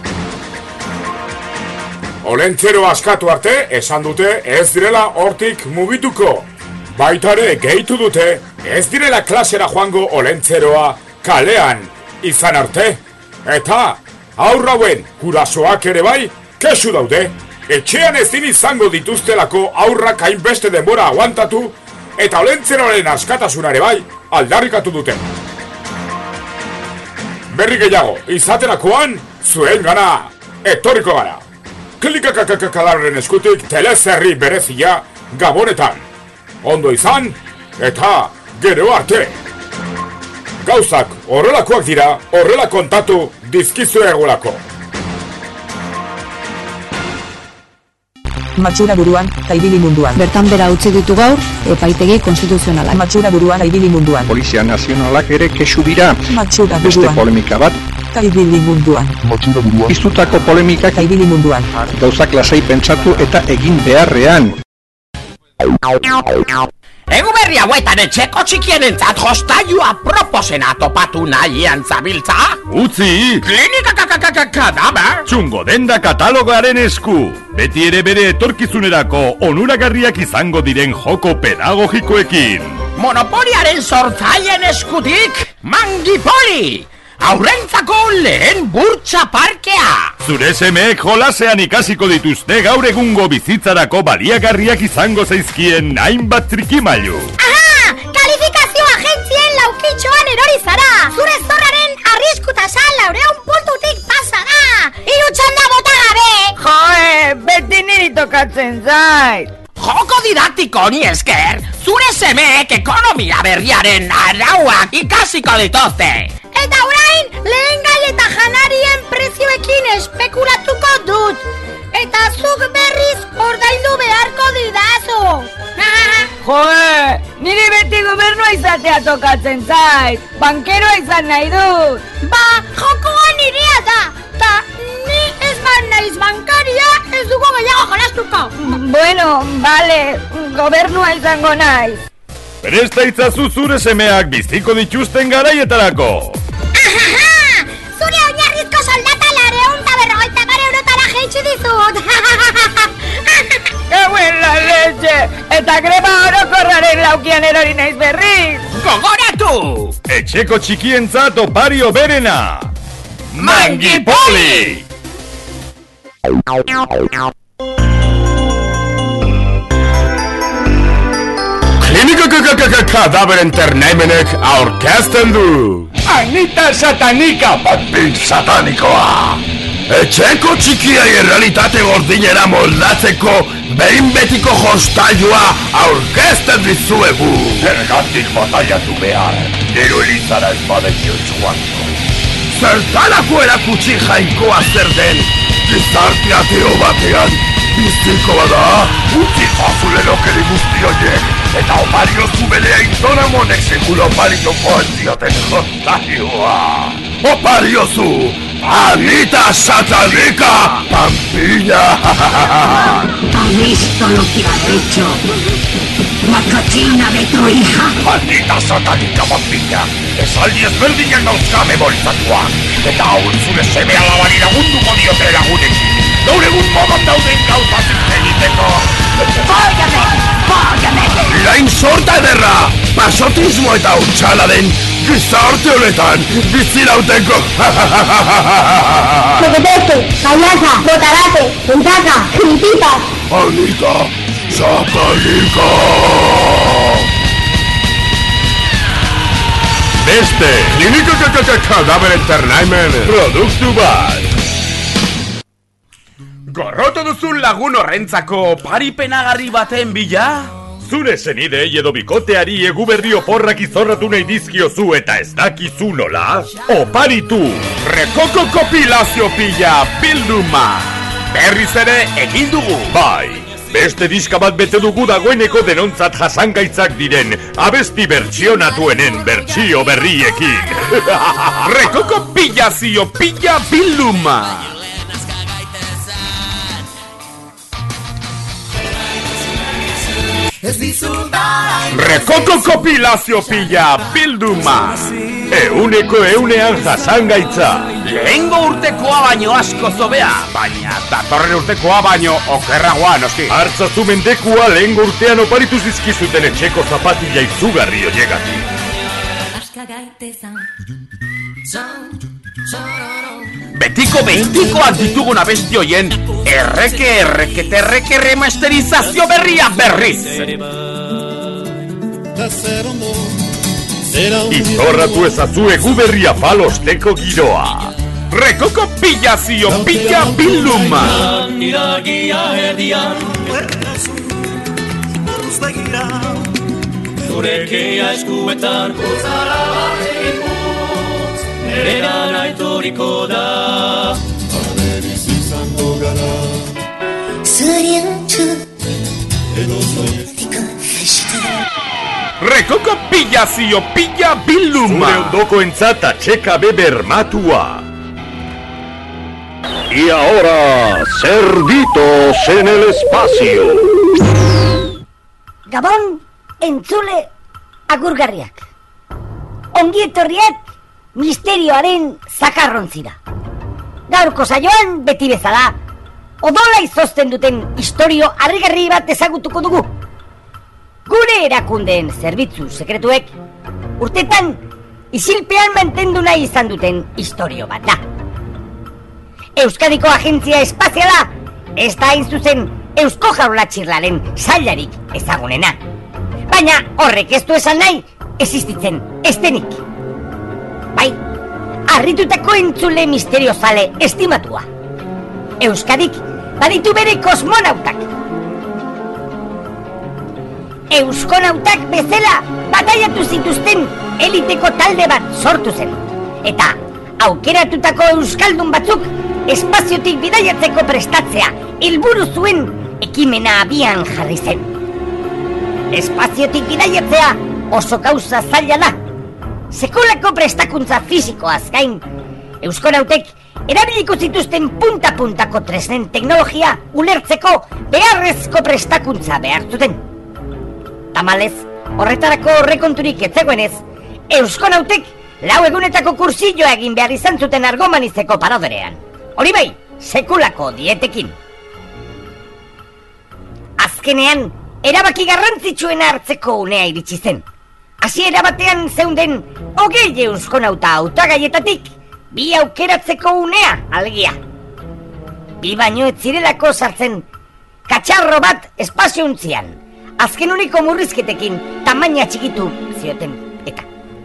Olentzero askatu arte esan dute ez direla hortik mugituko. Baitare gehitu dute ez direla klasera joango olentzeroa kalean izan arte. Eta aurrauen gurasoak ere bai kesu daude. Etxean ezin izango dituztelako aurrak hainbeste denbora aguantatu eta olentzeroaren askatasunare bai aldarrikatu dute. Berri gehiago, izaterakoan zuen gana etorriko gara. Klikakakakalarren eskutik telezerri berezia Gabonetan. Ondo izan eta gero arte. Gauzak horrelakoak dira, horrela kontatu dizkizu egulako. Matxura buruan, taibili munduan. Bertan bera utzi ditu gaur, epaitegi konstituzionala. Matxura buruan, taibili munduan. Polizia nazionalak ere kesu dira. Matxura Beste buruan, polemika bat. taibili munduan. Matxura buruan. Piztutako polemikak Taibili munduan. gauzak lasai pentsatu eta egin beharrean. Egu berri hauetan etxeko txikienentzat jostailua proposena topatu nahian zabiltza? Utzi! Klinika kadaber? Txungo denda katalogaren esku. Beti ere bere etorkizunerako onuragarriak izango diren joko pedagogikoekin. Monopoliaren sortzaileen eskutik, Mangipoli! Aurrentzako lehen burtsa parkea! Zure semeek jolasean ikasiko dituzte gaur egungo bizitzarako baliagarriak izango zaizkien hainbat trikimailu. Aha! Kalifikazio agentzien laukitxoan erori zara! Zure zorraren arrisku tasa laureun puntutik pasa da! Hiru txanda bota gabe! Joe, beti niri tokatzen zait. Joko didaktiko honi esker, zure semeek ekonomia berriaren arauak ikasiko dituzte! Eta orain, lehen gai eta janarien prezioekin espekulatuko dut. Eta zuk berriz ordaindu beharko didazu. Joe, niri beti gobernua izatea tokatzen zait. Bankeroa izan nahi dut. Ba, jokoa nirea da. Ta ni ez ban naiz bankaria ez dugu gehiago jolastuko. Bueno, bale, gobernua izango naiz. Presta itzazu zure semeak biziko dituzten garaietarako. Ahaha! Zure oinarrizko soldata lareun eta berrogeita mar eurotara jeitsi dizut. Eguen la leche! Eta greba orokorraren laukian erori naiz berriz! Gogoratu! Etxeko txikientzat opario berena! Mangipoli! Klinika kadaber entertainmentek aurkezten du Anita Satanika Batpin Satanikoa Etxeko txikiai errealitate gordinera moldatzeko behin betiko jostailua aurkezten dizuegu Zergatik bataiatu behar, gero elizara ez badekio joango Zertarako erakutsi jainkoa zer den, gizarte ateo batean biziko bada, utzi jazule lokeri guzti horiek Eta opario zubelea izona monek sekulo opario poezioten jostailua Opario zu, Anita Satanika Pampilla ¿Has visto lo que ha hecho? La cochina de tu hija. Anita Satanika Pampilla Esaldi ezberdinak dauzka memorizatuak Eta hau zure semea labari lagunduko diote lagunekin Gaur egun modan dauden gauza egiteko Fóllame, fóllame. Lain sorta ederra, pasotismo eta utxala den gizarte honetan bizirauteko Coquetete, payasa, botarate, puntaka, jitita. Anita Satanika Beste Klinika kadaber entertainment produktu bat Gorroto duzun lagun horrentzako paripenagarri baten bila? Zure zenidei edo bikoteari eguberri oporrak izorratu nahi dizkiozu eta ez dakizu nola? Oparitu! Rekoko kopilazio pila bilduma! berriz ere egin dugu. Bai, beste diska bat bete dugu dagoeneko denontzat jasangaitzak diren abesti bertsionatuenen bertsio berriekin. Rekoko pillazio pilla bilduma. Rekoko kopilazio pilla bilduma. Euneko eunean jasangaitza. Lehengo urtekoa baino asko zobea, baina datorren urtekoa baino okerragoa, noski. Hartzazu mendekua lehengo urtean oparitu zizkizuten etxeko zapatila izugarri horiegatik. Betiko betikoak ditugun abesti hoien erreke errekete erreke remasterizazio berria berriz. Izorratu ezazu egu berria palosteko giroa. Rekoko pillazio pilla bilduma. Iragia erdian Zurekia eskuetan Uzara bat egin putz Eran aitoriko da Aderiz izango gara Zurientu Edo zoiz Rekoko pillazio pilla bilduma. Zure ondoko entzata txeka bebermatua. Y ahora, cerditos en el espacio. Gabon, entzule, agurgarriak. Ongi etorriak misterioaren zakarrontzira. Gaurko saioan beti bezala, odola izozten duten istorio harrigarri bat ezagutuko dugu. Gure erakundeen zerbitzu sekretuek urtetan isilpean mantendu nahi izan duten istorio bat da. Euskadiko Agentzia Espaziala ez da hain zuzen Eusko Jaurlatxirlaren sailarik ezagunena. Baina horrek ez du esan nahi existitzen ez denik. Bai, harritutako entzule misteriozale estimatua. Euskadik baditu bere kosmonautak. Euskonautak bezala bataiatu zituzten eliteko talde bat sortu zen. Eta aukeratutako euskaldun batzuk espaziotik bidaiatzeko prestatzea helburu zuen ekimena abian jarri zen. Espaziotik bidaiatzea oso gauza zaila da. Sekolako prestakuntza fisikoaz gain, euskonautek erabiliko zituzten punta-puntako tresnen teknologia ulertzeko beharrezko prestakuntza behar zuten. Tamalez, horretarako horrekonturik etzegoenez, euskonautek lau egunetako kursilloa egin behar izan zuten argomanizeko paradorean. Hori bai, sekulako dietekin. Azkenean, erabaki garrantzitsuena hartzeko unea iritsi zen. Hasiera batean zeunden hogei euskonauta hautagaietatik bi aukeratzeko unea alegia. Bi baino ez zirelako sartzen katxarro bat espaziontzian. Azken uniko murrizketekin tamaina txikitu zioten eta.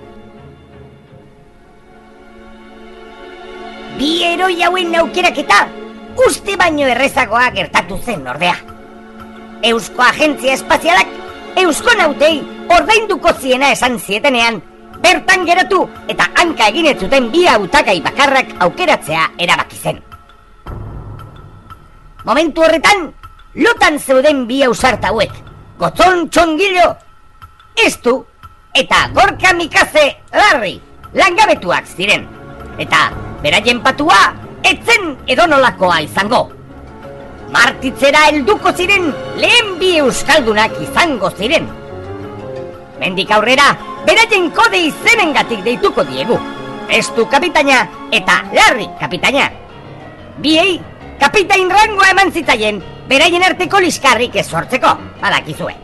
Bi heroi hauen aukeraketa uste baino errezagoa gertatu zen ordea. Eusko Agentzia Espazialak euskonautei ordainduko ziena esan zietenean bertan geratu eta hanka egin ez zuten bi hautagai bakarrak aukeratzea erabaki zen. Momentu horretan lotan zeuden bi ausart hauek. Gotzon Txongilo, Estu eta Gorka Mikaze Larri langabetuak ziren. Eta beraien patua etzen edonolakoa izango. Martitzera helduko ziren lehen bi euskaldunak izango ziren. Mendik aurrera beraien kode izenengatik deituko diegu. Estu kapitaina eta Larri kapitaina. Biei kapitain rangoa eman zitzaien beraien arteko liskarrik ez sortzeko, badakizue.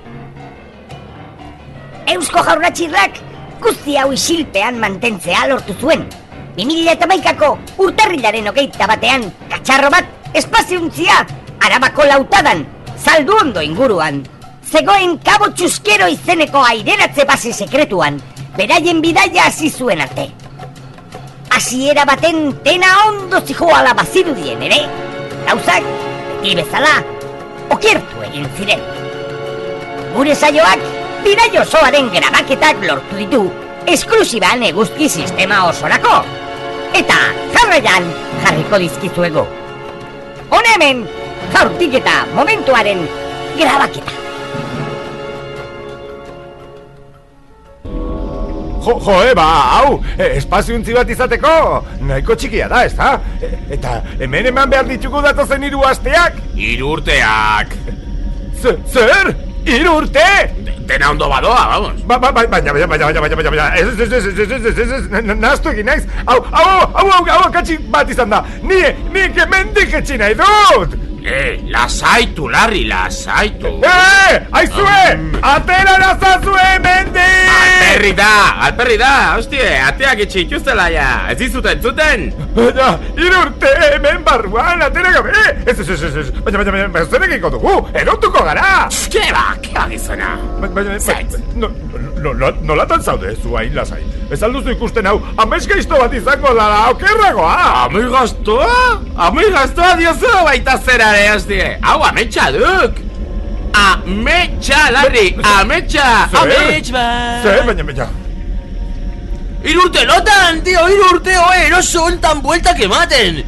Eusko Jaurlatxirrak guzti hau isilpean mantentzea lortu zuen. bi mila hamaikako urtarrilaren hogeita batean katxarro bat espaziuntzia Arabako lautadan, Zaldu Ondo inguruan, zegoen Kabo Txuskero izeneko aireratze base sekretuan, beraien bidaia hasi zuen arte. Hasiera baten dena ondo zijoala bazirudien ere, gauzak, beti bezala, okertu egin ziren. Gure saioak, bidai osoaren grabaketak lortu ditu, esklusiban eguzki sistema osorako. Eta jarraian jarriko dizkizuego. Hona hemen, Gaurtik eta momentuaren grabaketa. Jo, jo, eba, hau, espaziontzi bat izateko, nahiko txikia da, ez da? Eta hemen eman behar ditugu datozen hiru asteak? Hiru urteak. Zer? Hiru urte? Dena ondo badoa, vamos. Ba, ba, baina, baina, baina, baina, baina, baina, ez, ez, ez, ez, ez, ez, ez, naztu egin naiz. Hau, hau, hau, hau, hau, katxi bat izan da. Ni, nik hemendik etxi nahi dut. Eh, lasaitu, Larry, lasaitu. Eh, aizue, atera nazazue hemendik. Alperri da, alperri da, hostie, ateak itxi ikustela ja. Ez dizuten zuten? Baina, hiru urte hemen barruan, atera gabe. Ez, ez, ez, ez, baina, baina, baina, zer egiko dugu, erotuko gara. Keba, keba gizona. Baina, baina, nolatan zaude, zu hain lasai. Ez alduzu ikusten hau, amesgaizto bat izango dara, okerragoa. Amigaztoa? Amigaztoa diozu baita zerare, hostie. Hau, ametsa duk. Ametsa, Larry, ametsa. Amets bat. Zer, baina, baina. Hiru urte lotan, tío, hiru urte, oe, eroso hontan bueltak ematen.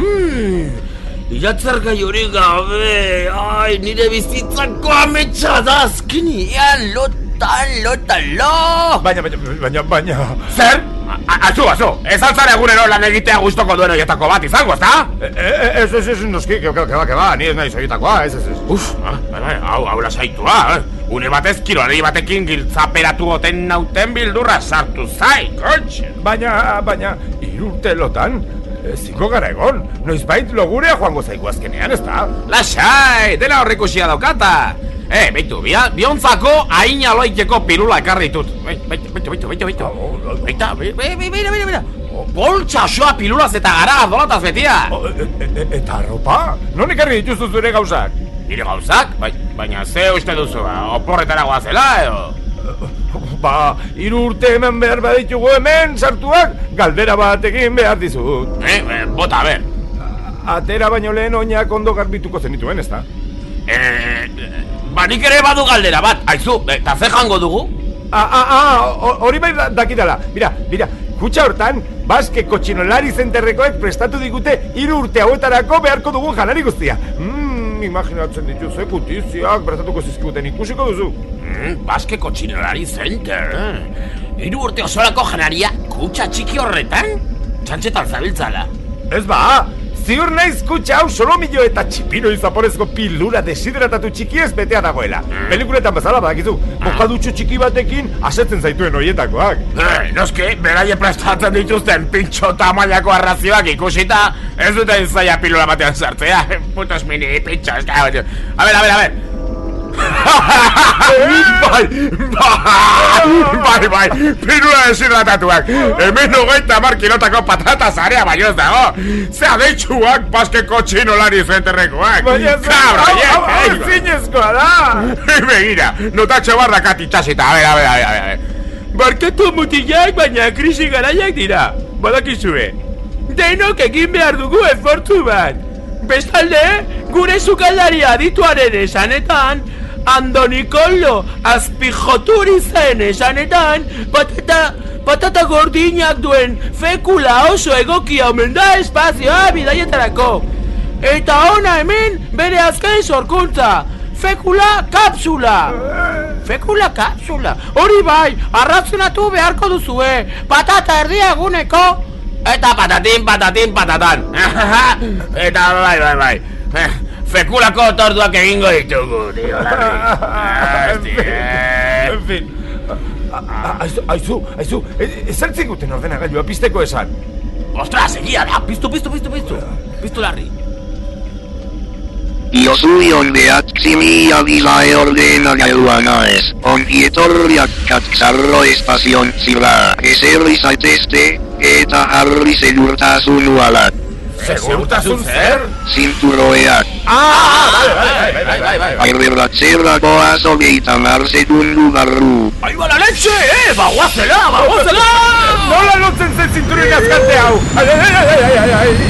Mmm, iratzarkai hori gabe, ai, nire bizitzako ametsa da, azkenean, lotan, lotan, lo. Baina, baina, baina, baina. Zer? Azu, azu, ez altzara egunero lan egitea guztoko duen horietako bat izango, ezta? Ez, ez, ez, noski, que ba, que ba, ni ez nahi horietakoa, ez, ez, ez. Uf, hau, hau lasaitua, eh? Une batez kirolari batekin giltzaperatu goten nauten bildurra sartu zai, kotxe. Baina, baina, irurte lotan, ziko gara egon, noizbait logurea joango zaigu azkenean, ez da? Lasai, dela horrekusia daukata. Eh, beitu, biontzako hain aloikeko pilula ekarri ditut. Beitu, beitu, beitu, beitu, beitu. Beita, beira, beira, beira. Boltsa osoa pilulaz eta gara ardolataz betia. Eta arropa? Non ekarri dituzu zure gauzak? Nire gauzak? Baina ze uste duzu, oporretara goazela, edo? Ba, hiru urte hemen behar baditugu hemen sartuak, galdera bat egin behar dizut. Eh, bota, ber. Atera baino lehen oinak ondo garbituko zenituen, ez da? Eh, ba, nik ere badu galdera bat, aizu, eta ze jango dugu? Ah, ah, ah, hori bai dakitala, bira, bira, kutsa hortan, Baske Kotxinolari Zenterrekoek prestatu digute hiru urte hauetarako beharko dugu janari guztia. Mmm, imaginatzen dituzu, putiziak, prestatuko zizkibuten ikusiko duzu. Mm, Baske Kotxinolari Center, eh? Hiru urte osorako janaria kutsa txiki horretan? Txantxetan zabiltzala. Ez ba, ziur naiz kutsa hau solomillo eta txipino izaporezko pilura desidratatu txikiez betea dagoela. Pelikuletan bezala badakizu, bokadutxo txiki batekin asetzen zaituen horietakoak. Eh, noski, beraie prestatzen dituzten pintxo tamailako arrazioak ikusita, ez dute izaia pilula batean sartzea. Putos mini pintxo, ez gara, a ver, a ver, a ver. Bai, bai, bai, pilula deshidratuak. Hemen hogeita hamar kilotako patata zarea baino ez dago. Zea deitxuak Baske Kotxinolari Zenterrekoak. Baina zer, hau, hau, zinezkoa da. Begira, notatxo barrakat itxasita, a ver, a ver, a ver, a ver. Barkatu mutilak, baina krisi garaiak dira. Badakizue, denok egin behar dugu esfortzu bat. Bestalde, gure sukaldaria adituaren esanetan, Andonikollo azpijoturi zen esanetan, patata, patata gordinak duen fekula oso egokia omen da espazioa bidaietarako. Eta ona hemen bere azken sorkuntza, fekula kapsula. Fekula kapsula, hori bai, arrazionatu beharko duzue, patata erdia eguneko, eta patatin, patatin, patatan. Eta bai, bai, bai. Fekulako tortuak egingo ditugu, tío, Larry. En fin. Aizu, aizu, ezertzen guten ordenagailua pizteko esan. Ostras, egia da, piztu, piztu, piztu, piztu. Piztu, Larry. Io sui ondeak zimia bilae ordenagailua naez. Ongietorriak katzarro espazion zira. Eserri zaitezte, eta harri segurtasun ualat. Segurtasun zer? Zinturoeak. Ah, bai, bai, bai, bai, bai. Airreratzerako hogeita hamar segundu barru. Ai, bala leche, eh, bagoazela, bagoazela! Nola lotzen zen zinturoen azkarte hau? Ai, ai, ai, ai, ai, ai, ai.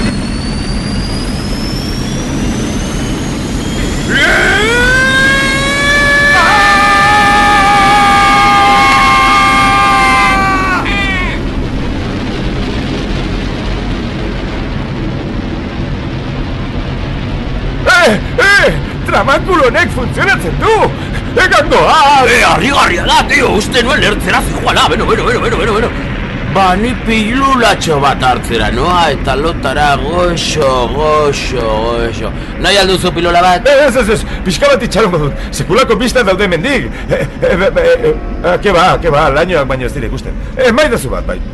gailu honek funtzionatzen du! Egan goaz! E, harrigarria da, tio, uste nuen lertzera zijoala, beno, beno, beno, beno, beno, beno. Ba, ni pilulatxo bat hartzera noa, eta lotara goxo, goxo, goxo. Nahi alduzu pilula bat? Ez, ez, ez, pixka bat itxarongo dut, sekulako pista daude mendik. E, e, e, e, e, ke ba, ke ba, lainoak baino ez dire ikusten. E, maidazu bat, bai.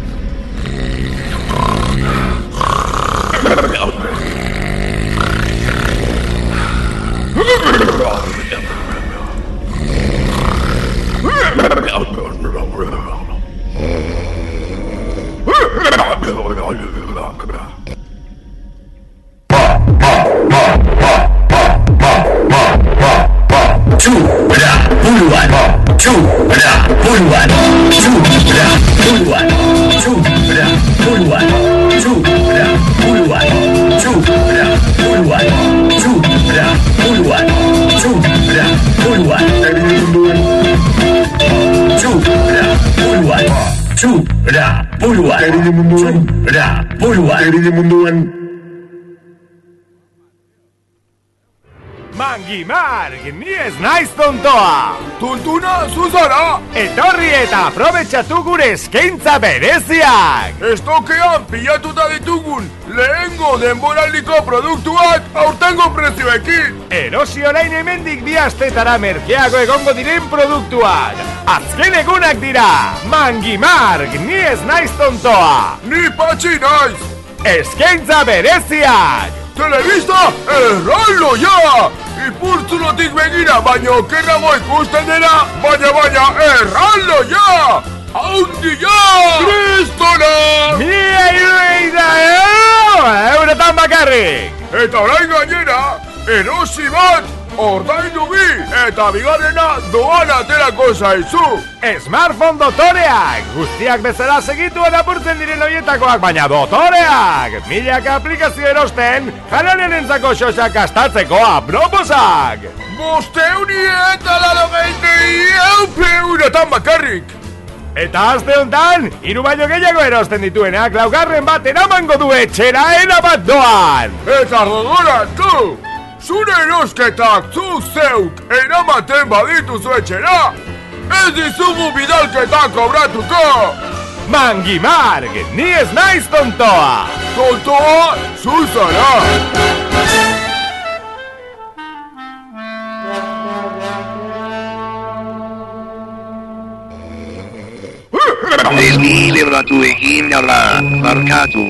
Cura puluan, cura puluan, cura puluan, cura puluan, cura puluan, cura puluan, cura puluan, cura puluan, cura puluan, cura puluan, cura puluan. Mangi Marg, ni ez naiz tontoa! Tuntuna, zuzara! Etorri eta aprobetxatu gure eskaintza bereziak! Estokean pilatuta ditugun lehengo denboraldiko produktuak aurtengo prezioekin! Erosi orain hemendik bi astetara merkeago egongo diren produktuak! Azken egunak dira! Mangi Marg, ni ez naiz tontoa! Ni patxi naiz! Eskaintza bereziak! Telebista erraldoia! Ipurtzulotik begira, baino okerrago ikusten dena, baina baina erraldoia! Haundia! Kristona! Mila irueida eurotan bakarrik! Eta orain gainera, erosi bat, ordaindu bi, eta bigarrena doan aterako zaizu! Smartphone dotoreak! Guztiak bezala segituan apurtzen diren horietakoak, baina dotoreak! Milaka aplikazio erosten, jananen entzako xosak astatzeko aproposak! Bosteuni eta lalogeitei eupe eurotan bakarrik! Eta azte honetan, hiru baino gehiago erosten dituenak laugarren bat eramango du etxera erabat doan! Eta gogoratu! Zure erosketak zuk zeuk eramaten badituzu etxera, ez dizugu bidalketak kobratuko! Mangi Marg, ni ez naiz tontoa! Tontoa, zuzara! Desliberatu egin dara, barkatu.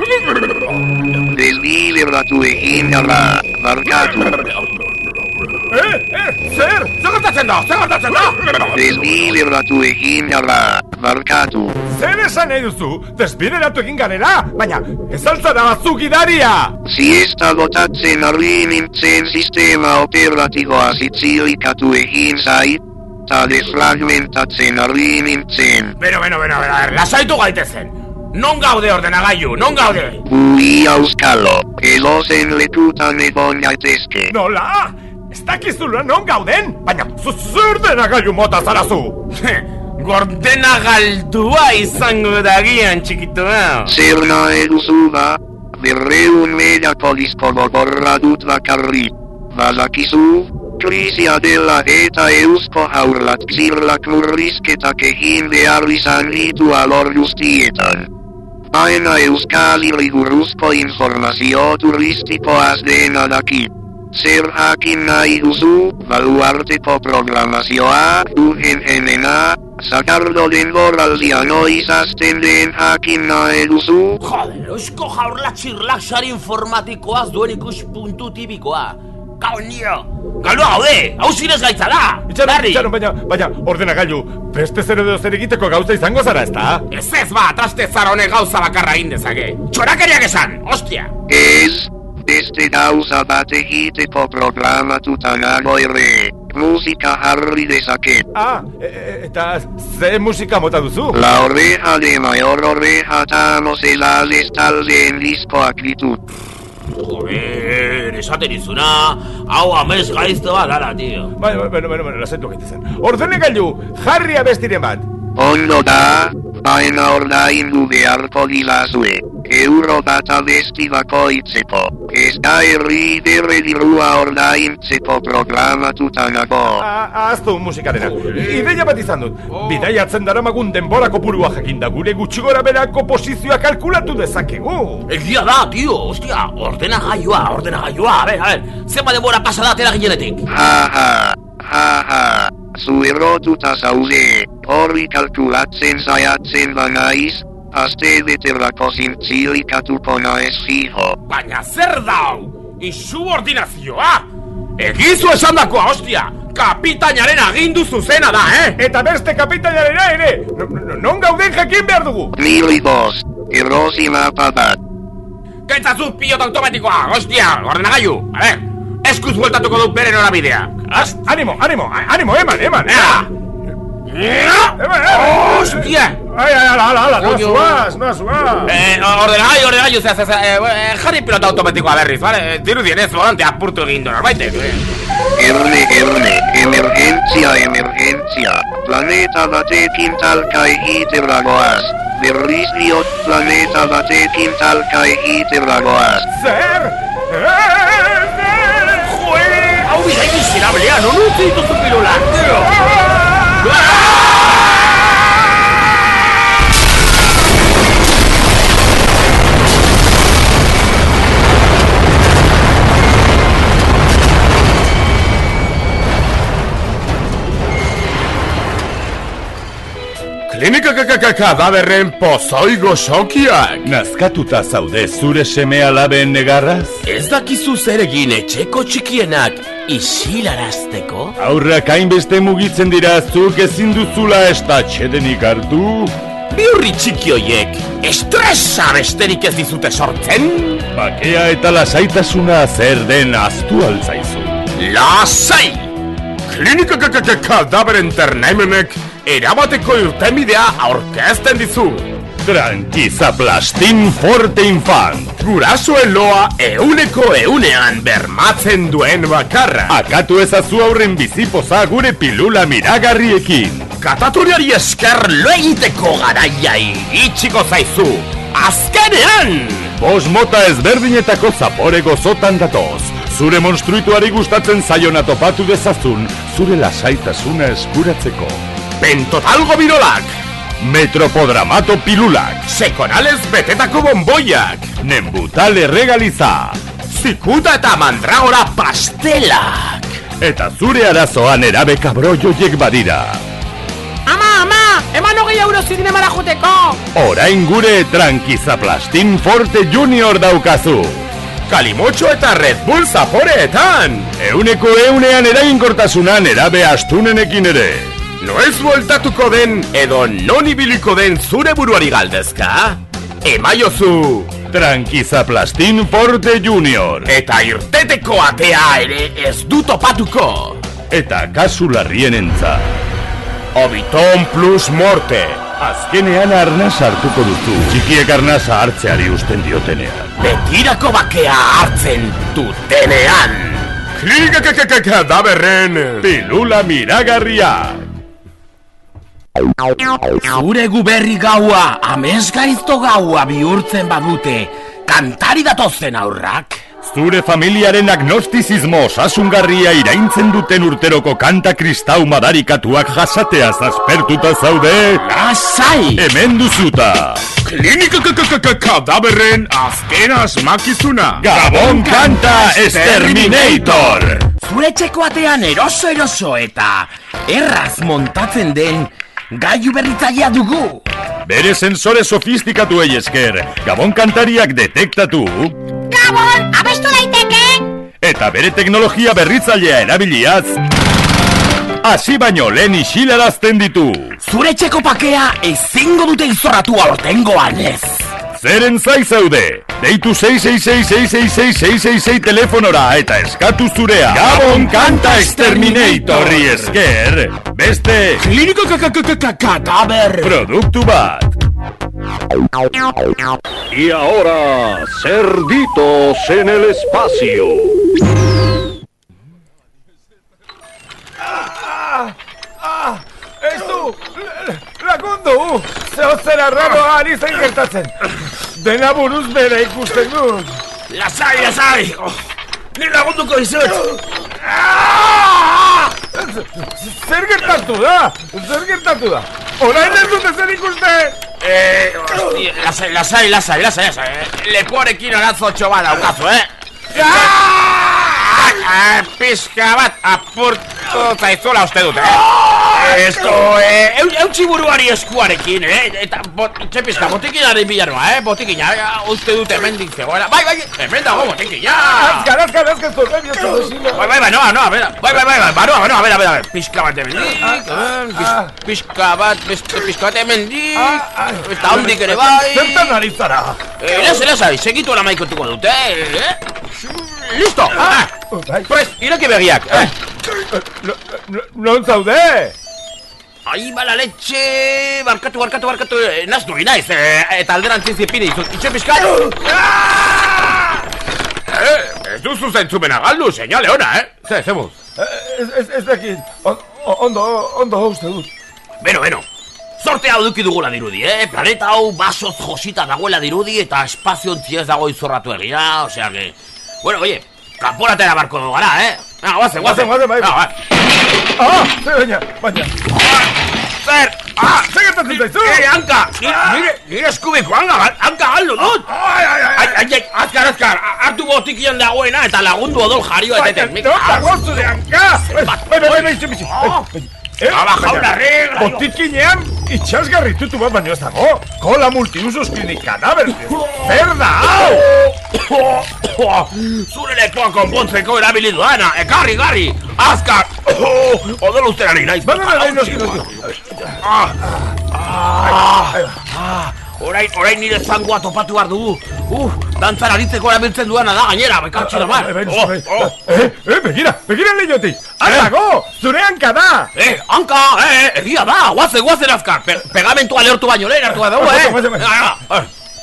Desliberatu egin dara, barkatu. Eh, eh, zer? Zer gertatzen da? Zer gertatzen da? Desliberatu egin dara, barkatu. Zer esan nahi duzu? Desbideratu egin garela? Baina, ez altzara batzuk gidaria! Siesta botatzen arri nintzen sistema operatiboa zitzioikatu egin zait, eta desfragmentatzen arri nintzen. Beno, beno, beno, beno, lasaitu gaitezen. Non gaude ordenagailu, non gaude? Ui auskalo, edozen lekutan egon gaitezke. Nola? Ez dakizula non gauden? Baina, zer ordenagailu mota zarazu? Gordena galdua izango dagian, txikitoa. Zer nahi duzu da, berreun megapolizko borra dut bakarri. Badakizu? Krisia dela eta eusko haurlat zirlak murrizketak egin behar izan ditu alor guztietan. Baina euskal iriguruzko informazio turistikoaz dena daki. Zer jakin nahi duzu, baluarteko programazioa, U N N-a, sakardo denboraldia noiz azten den jakin nahi duzu? Joder, eusko haurlat zirlak sari informatikoaz duen ikuspuntu tipikoa. Gau nio! Galdua gaude! Hau zinez gaitza da! Itxaron, itxaron, baina, baina, ordenagailu, beste zer edo zer egiteko gauza izango zara, ezta? Ez ez ba, traste zara honek gauza bakarra egin dezake. Txorakeriak esan, ostia! Ez, beste gauza bat egiteko programatuta nago ere. Musika jarri dezaket. Ah, e, e, eta ze musika mota duzu? La oreja de mayor oreja tano zelales taldeen diskoak ditut. Joder, esaten izuna, hau amez gaizto bat dara, tio. Baina, baina, baina, baina, lasentu gaitezen. Ordenegailu, jarri abestiren bat. Ondo da, baina ordaindu beharko dilazue. euro bat abesti bakoitzeko. Ez da herri derre dirua ordaintzeko programatuta nago. Ahaztu musikadena. Ideia bat izan dut. Bidaiatzen daramagun denbora kopurua jakinda gure gutxi gora berako posizioa kalkulatu dezakegu. Egia da, tio, ostia, ordena gaioa, ordena gaioa, a ber, a ber, zenba denbora pasada atera ginenetik. Ha, ha, ha, ha, zu errotuta zaude, horri kalkulatzen zaiatzen banaiz, aste beterrako zintzilikatuko naez fijo. Baina zer dau, insubordinazioa! Egizu esan dakoa, ostia! Kapitainaren agindu zuzena da, eh? Eta beste kapitainarena ere! Non gauden jakin behar dugu! Mili bost, erosi mapa bat. Kentzazuz pilota automatikoa, ostia, ordenagailu, a ver, eskuz bueltatuko dut bere norabidea. Animo, animo, animo, eman, eman! Hostia! Ai, ai, ala, ala, ala, no zuaz, no zuaz! Eh, ordenagailu, ordenagailu, zeh, zeh, zeh, jarri pilota automatikoa berriz, vale? Dirudien ez, volante apurtu egin du norbaitek. Erne, erne, emergentzia, emergentzia. Planeta batekin talka egitera goaz. Berriz diot planeta batekin talka egitera goaz. Zer? Joe! Hau bidai miserablea, non utzi dituzu pilulak, tio! Klinika-kadaberren pozoi gozokiak! Nazkatuta zaude zure seme alaben negarraz? Ez dakizu zer egin etxeko txikienak isilarazteko? Aurrak hainbeste mugitzen dira zuk ezin duzula estatxedenik hartu? Biurri txiki hoiek, estresa besterik ez dizute sortzen? Bakea eta lasaitasuna zer den aztu altzaizu. Lasai! Klinika-kadaber Entertainmentek erabateko irtenbidea aurkezten dizu. Trankizaplastin Forte Infant. Gurasoen loa euneko eunean bermatzen duen bakarra. Akatu ezazu aurren bizipoza gure pilula miragarriekin. Katatoriari esker lo egiteko garaia iritsiko zaizu. Azkenean! Bos mota ezberdinetako zapore gozotan datoz. Zure monstruituari gustatzen zaiona topatu dezazun, zure lasaitasuna eskuratzeko. Pentotalgo birolak, Metropodramato pilulak, Sekonales betetako bomboiak, Nembutale regaliza, Zikuta eta mandragora pastelak. Eta zure arazoan erabe kabroioiek badira. Ama, ama, eman hogei euro zinemara juteko. Orain gure Trankizaplastin Forte Junior daukazu. Kalimotxo eta Red Bull zaporeetan. Euneko eunean eraginkortasunan erabe astunenekin ere. Noiz bueltatuko den edo non ibiliko den zure buruari galdezka? Emaiozu Trankizaplastin Forte Junior. Eta irteteko atea ere ez du topatuko. Eta kasu larrien entza Obiton plus morte. Azkenean arnaz hartuko duzu, txikiek arnaza hartzeari usten diotenean. Betirako bakea hartzen dutenean. Klinika-kadaberren pilula miragarria. Zure guberri gaua, amesgaizto gaua bihurtzen badute, kantari datozen aurrak? Zure familiaren agnostizismo osasungarria iraintzen duten urteroko kanta kristau madarikatuak jasateaz aspertuta zaude? Lasai! Hemen duzuta! Klinika-kadaberren azken asmakizuna! Gabon Kanta Exterminator! Zure txeko atean eroso eroso eta erraz montatzen den gailu berritzailea dugu! Bere sensore sofistikatuei esker, Gabon kantariak detektatu... Gabon, abestu daiteke! Eta bere teknologia berritzailea erabiliaz... hasi baino lehen isilarazten ditu! Zure txeko pakea ezingo dute izorratu aurtengoan ez! Zeren zai zaude! Deitu sei sei sei sei sei sei sei sei sei telefonora eta eskatu zurea! Gabon Kanta Exterminatorri esker! Beste... Klinika-kadaber! Produktu bat! Y ahora, cerditos en el espacio. Ah, ah, ez du, lagundu, zeo zera raro ari zen gertatzen. dena buruz bere ikusten dut. Lasai, lasai! Oh, ni lagunduko izut! Zer gertatu da? Zer gertatu da? Orain ez dute zer ikusten? Eh, hostia, lasai, lasai, lasai, lasai, lasai. Lepoarekin arazotxo bat daukazu, eh? Pizka bat apurtu zaizuela uste dut, eh? Esto, eh, eutxi buruari eskuarekin, eh? Eta, txe pizka, botikinaren bilanoa, eh? Botikina, uste dut hemendik zegoela. Bai, bai, hemen dago botikina! Azkar, azkar, azkar, zorren, Bai, bai, bai, noa, noa, bera, bai, bai, bai, bai, noa, noa, bera, bera, pizka bat hemendik, pizka bat, pizka bat hemendik, eta hondik ere bai... Zertan ari zara? Lasai, lasai, segitu ala maikotuko dut, eh? Listo! Pues, ireki begiak, eh? Non zaude? Ai, bala letxe... Barkatu, barkatu, barkatu... Naztu ginaiz, eta alderantziz zipini izut. Itxe pizkat... Ez duzu zentzumena galdu, señale ona, eh? Ze, zemuz? Ez dakit, ondo, ondo uste dut. Beno, beno. Zorte hau duki dugula dirudi, eh? Planeta hau basoz josita dagoela dirudi eta espaziontzi ez dago izorratu egia, osea que... Bueno, oye, kanporatera barko dugu gara, eh? Ah, guazen, guazen, guazen, bai. Ah, zer baina, baina. Zer! Ah, zer gertatzen zaizu? Eh, hanka! Nire, nire eskubiko hanka, hanka galdu dut! Ai, ai, ai, ai, azkar, azkar, hartu botikian dagoena eta lagundu odol jarioa eteten. No, tagozu de hanka! Bai, bai, bai, bai, bai, Aba, jauna regla! Botikinean itxasgarritutu bat baino ez dago! Kola multiusos klinik kadaber! Zer da hau! Zure lekoa konpontzeko erabili duana! Ekarri, garri! Azkar! Odol usterari naiz! Bai, bai, bai, noski, noski! Orain, orain nire zangoa topatu behar dugu! Uh, dantzan aritzeko erabiltzen duana da gainera, bekartxi da mar! Eh, eh, begira, begira lehiotik! Handago! Zure hanka da! Eh, hanka, eh, egia da! Guazen, guazen azkar! Pegamentua lehortu baino lehen hartu bat dugu, eh!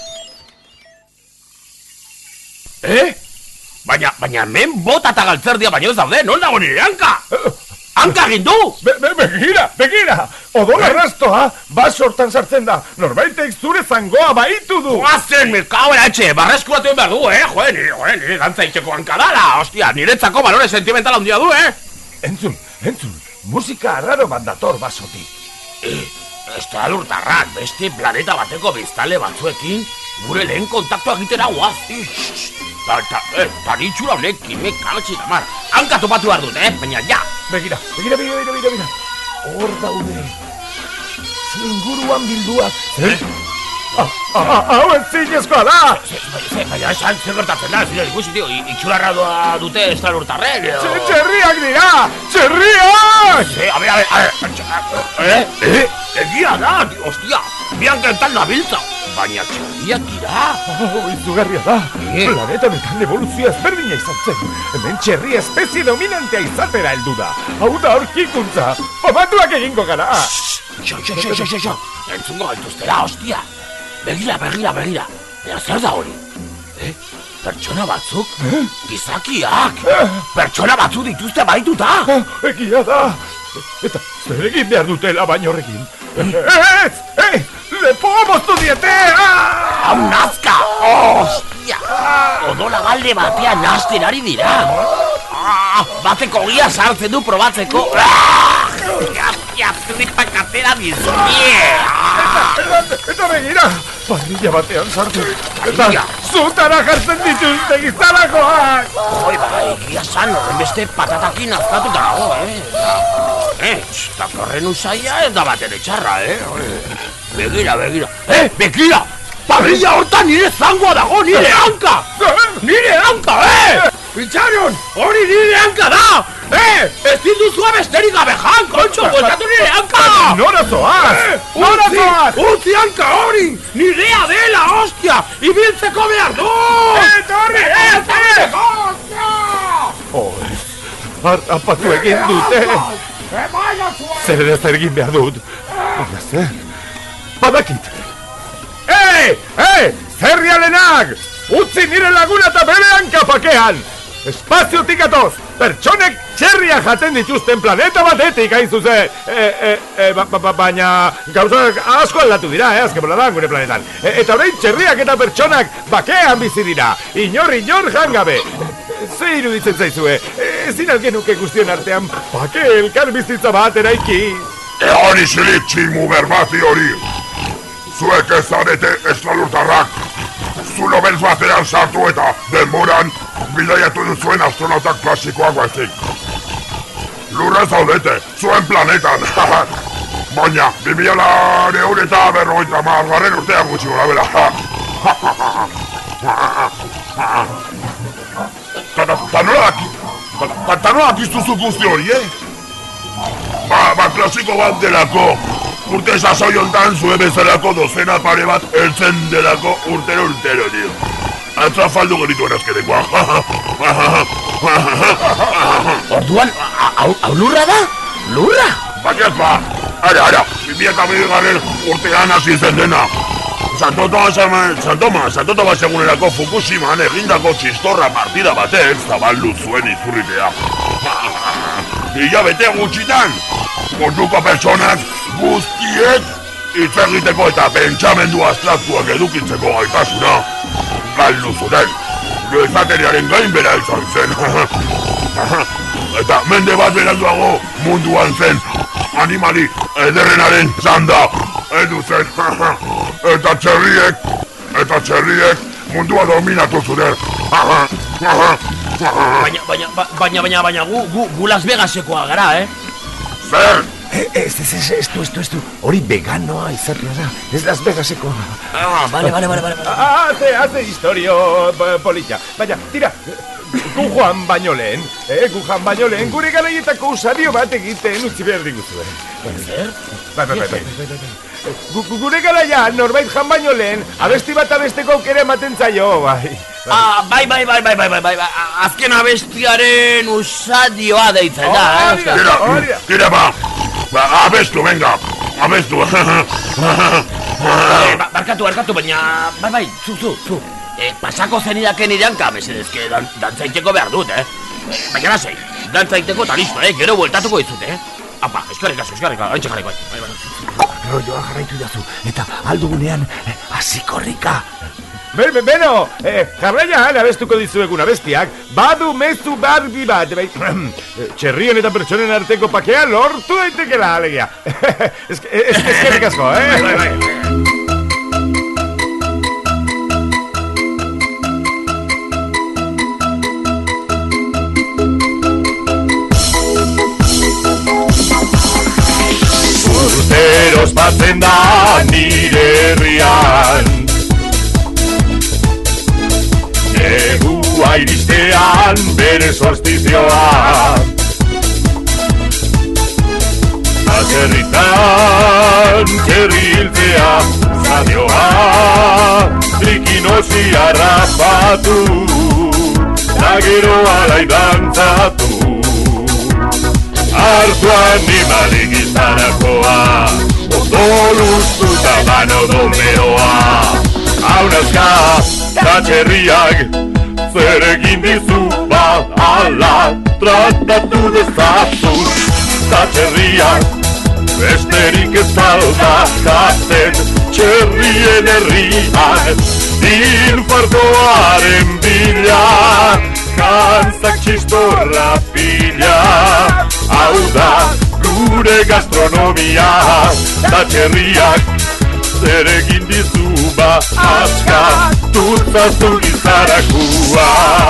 Eh? Baina, baina hemen bota eta galtzerdia baino ez daude, non dago nire hanka? Hanka egin du! Be, be, begira, begira! Odol arrastoa, basortan sartzen da. Norbaitek zure zangoa baitu du. Guazen, mirkau eratxe, barreskuratu behar du, eh? Joe, nire, joe, nire gantza itxeko hankadala. Ostia, niretzako balore sentimentala handia du, eh? Entzun, entzun, musika arraro bandator basotik. Eh, ez da lurtarrak, beste planeta bateko biztale batzuekin, gure lehen kontaktua egitera guazi. Ta, ta, eh, taritxura honek, kime kagatxi da mar. Hanka topatu behar dut, eh? Baina, ja! Begira, begira, begira, begira, begira, begira. Hor daude. Zu inguruan bilduak. Eh? Ah, ah, ah, hau ez zinezkoa da! Baina, esan zer gertatzen da, zile, ikusi, tio, itxurarra dute ez da lurtarren, edo... Txerriak dira! Txerriak! Eh, a ver, a ver, a ver... Eh, eh, egia da, tio, ostia, bian kentan da biltza. Baina txerriak dira! Oh, izugarria da! Planeta honetan evoluzioa ezberdina izan zen. Hemen txerri espezie dominantea izatera heldu da. Hau da aurkikuntza. Famatuak egingo gara. Xo, xo, xo, xo, xo, xo. Entzungo gaituztera, ostia. Begira, begira, begira. Ea zer da hori? Eh? Pertsona batzuk? Eh? Gizakiak! Pertsona batzuk dituzte baituta! Egia da! Eta zer egin behar dutela baino horrekin? Ez! Ez! Lepoa moztu diete! Hau nazka! Ostia! Odola galde batean nazten ari dira! Bateko gia sartzen du probatzeko! Zipak atera dizkie! Eta begira! Parrilla batean sartu! Eta zutara jartzen dituzte gizalakoak! Oi, bai, egia san, horren beste patatakin azkatuta nago, eh? Eh, eta korren usaia ez da batere txarra, eh? Begira, begira! Eh, begira! Parrilla hortan nire zangoa dago, nire hanka! Nire hanka, eh! Itxaron, hori nire hanka da! Eh, ez dituzua besterik gabe jan, kontxo, bueltatu nire hanka! Nora zoaz! Nora zoaz! Utzi hanka hori! Nirea dela, ostia! Ibiltzeko behar du! Etorri, etorri! Hori, harrapatu egin dute! Zer ere zer egin behar dut? Baina zer? Badakit! Ei! Ei! Zerrialenak! Utzi nire laguna eta bere hanka pakean! Espaziotik atoz! Pertsonek txerria jaten dituzten planeta batetik, hain zuzen. E, e, e, ba, ba, baina gauzak asko aldatu dira, eh, azken boladan gure planetan. E, eta orain txerriak eta pertsonak bakean bizi dira, inor inor jangabe. Ze iruditzen zaizue, ezin algenuke guztion artean bake elkar bizitza bat eraiki. Egon izilik tximu berbati hori. Zuek ez zarete eslalurtarrak. Zulo beltz batean sartu eta denboran bidaiatu duzuen astronautak klasikoak baizik. Lurra zaudete, zuen planetan. Baina, bimila neun eta berrogeita margarren urtean gutxi gora bela. Ta nola dakiztuzu guzti hori, eh? Ba, ba, klasiko bat delako. Urte sasoi hontan zue bezalako dozena pare bat eltzen delako urtero urtero, dio. Atza faldu genituen azkenekoa. Orduan, hau lurra da? Lurra? Bakiaz ba, ara, ara, bimila eta bigarren urtean hasi zen dena. Santotoma, Santoma, Santotoma segunerako Fukushimaan egindako txistorra partida batek zabaldu zuen izurritea. Ila bete gutxitan, munduko pertsonak guztiek hitz egiteko eta pentsamendu abstraktuak edukitzeko gaitasuna galdu zuten. Gizateriaren gainbera izan zen. Eta mende bat beranduago munduan zen animali ederrenaren txanda heldu zen. Eta txerriek, eta txerriek mundua dominatu zuten. Baina, baina, baina, baina, baina, gu, gu, gu Las Vegasekoa gara, eh? Zer? Ez, ez, ez, ez du, ez du, ez du, hori veganoa izatea da, ez Las Vegasekoa. Ah, bale, bale, bale, bale. Haze, haze historio polita. Baina, tira, gu joan baino lehen, eh, gu joan baino lehen, gure garaietako usadio bat egiten utzi behar diguzue. Zer? Bai, bai, bai, bai. Gure garaian, norbait jan baino lehen, abesti bat abesteko aukera ematen zaio, bai. Ah, bai, bai, bai, bai, bai, bai, bai, azken abestiaren usadioa deitzen da, eh? Tira, tira ba, ba, abestu, venga, abestu. Barkatu, barkatu, baina, bai, bai, zu, zu, zu. Pasako zenidaken iranka, mesedezke, dantzaiteko behar dut, eh? Baina lasei, dantzaiteko eta listo, eh? Gero bueltatuko dizut, eh? Apa, eskarrik azu, eskarrik azu, haintxe jarriko, bai, bai. Rolloa jarraitu dazu, eta aldugunean, hasikorrika. Be, be, beno, eh, jarraian abestuko dizuegun abestiak, badu mezu barbi bat, bai, txerrien eta pertsonen arteko pakea lortu daitekela, alegia. Eskerrik asko, eh? Bai, bai, bai. Urteros batzen da nire herrian, negua iristean bere solstizioa. Atzerritan txerri hiltzea usadioa, trikinosi harrapatu, da gero alai dantzatu. Hartu animalik izanakoa, ondo luztuta bano domeroa. Haunazka, da txerriak, zer egin dizu ala tratatu dezazu. Da txerriak, besterik ez aldatzen, txerrien herrian, infartoaren bila. Kantzak txistorra pila, hau da gure gastronomia. Da txerriak, zer egin dizu ba aska, tutzazu gizarakua.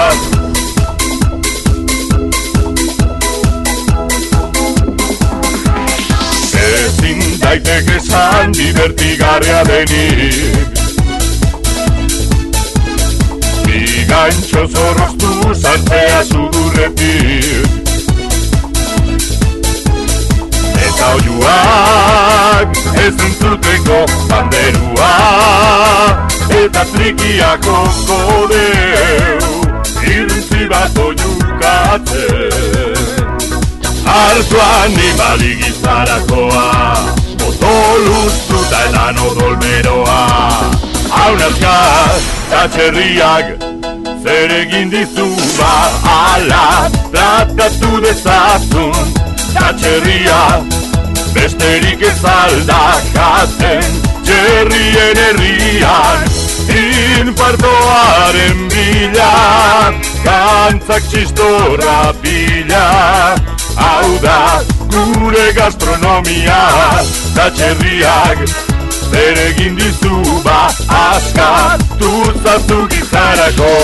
Ezin daiteke esan divertigarria denik, Gantxo zorroztu zantzea sudurretik, eta oiuak ez entzuteko banderua, eta trikiako kodeu iruntzi bat oiukatzen. Hartu animali gizarakoa, boto luztuta edan odolmeroa. Haunazka, da txerriak, zer egin dizu ba, ala, tratatu dezazun, txerria, besterik ez aldakaten, txerrien herrian, infartoaren bila, kantzak txistorra bila, hau da gure gastronomia, txerriak, zer egin dizu ba, askatu zazu gizarako,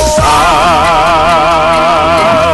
ah.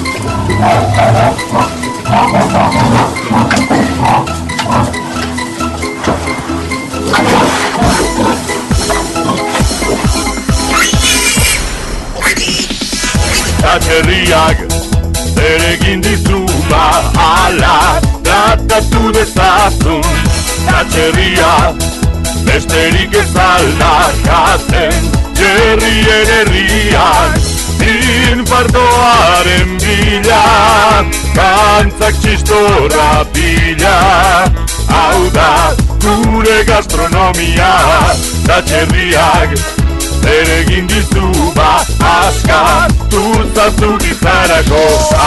Txerriak, zer egin dizu ba, ala, tratatu dezazun, txerria, besterik ez aldakaten, txerrien herrian, infartoaren bila, kantzak txistorra bila, hau da gure gastronomia, txerriak, zer egin dizu ba, askatu zazu gizarako,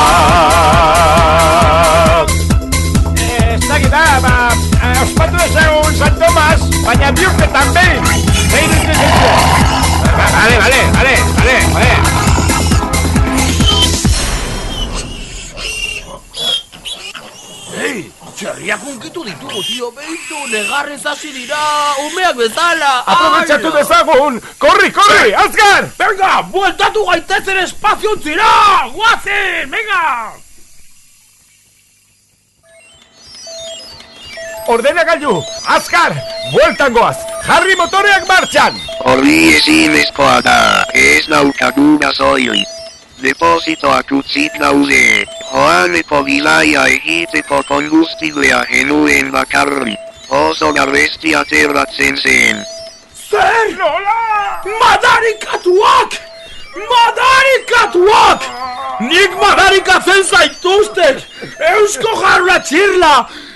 ah. Ez dakit, ba, ospatu dezagun San Tomas, baina bi urtetan behin, behin ez dezitzue. Bale, bale, bale, bale, bale. Ei, txerriak unkitu ditugu, tio, behitu, negarrez hasi dira, umeak bezala. Aprobetxatu dezagun, korri, korri, azkar! Venga, bueltatu gaitezen espaziontzira, guazen, venga! Ordenagailu, azkar, bueltan goaz, jarri motoreak martxan! Horri ezinezkoa da, ez daukagu gasoili. Depositoak utzik daude, joaneko bilaia egiteko konbustiblea genuen bakarri, oso garesti ateratzen zen. Zer? Nola? Madarikatuak! Madarikatuak! Nik madarikatzen zaituztek! Eusko jarra txirla!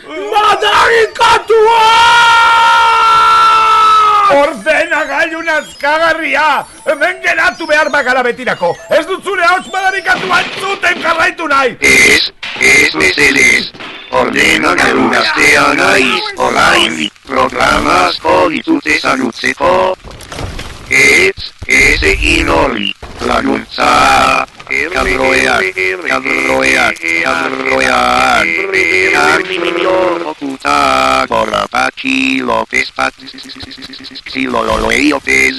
Madarikatuak! Ordenagailu nazkagarria! Hemen geratu behar bakara betirako! Ez dut zure hauts madarikatua entzuten jarraitu nahi! Ez, ez meseles! Ordenagailu gaztea naiz, orain programa asko ditute zanutzeko. Ez, ez egin hori, laguntza! Kadroeak, kadroeak, kadroeak, kadroeak, Borrapatxi, López Patxi, Lololei López.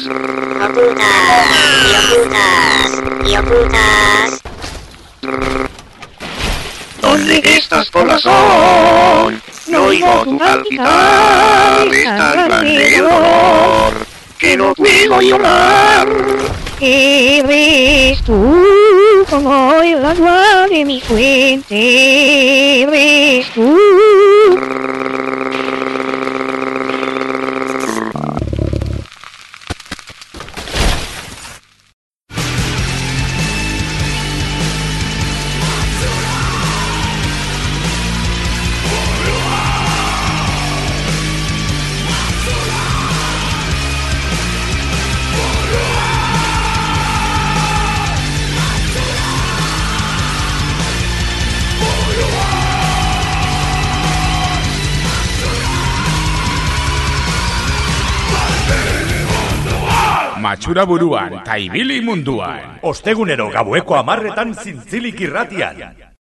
¿Dónde estás, corazón? No oigo tu palpitar, es tan grande el dolor que no puedo llorar. Eres tú como el agua de mi fuente, eres tú. Matxura buruan, ta ibili munduan. Ostegunero gaueko amarretan zintzilik irratian.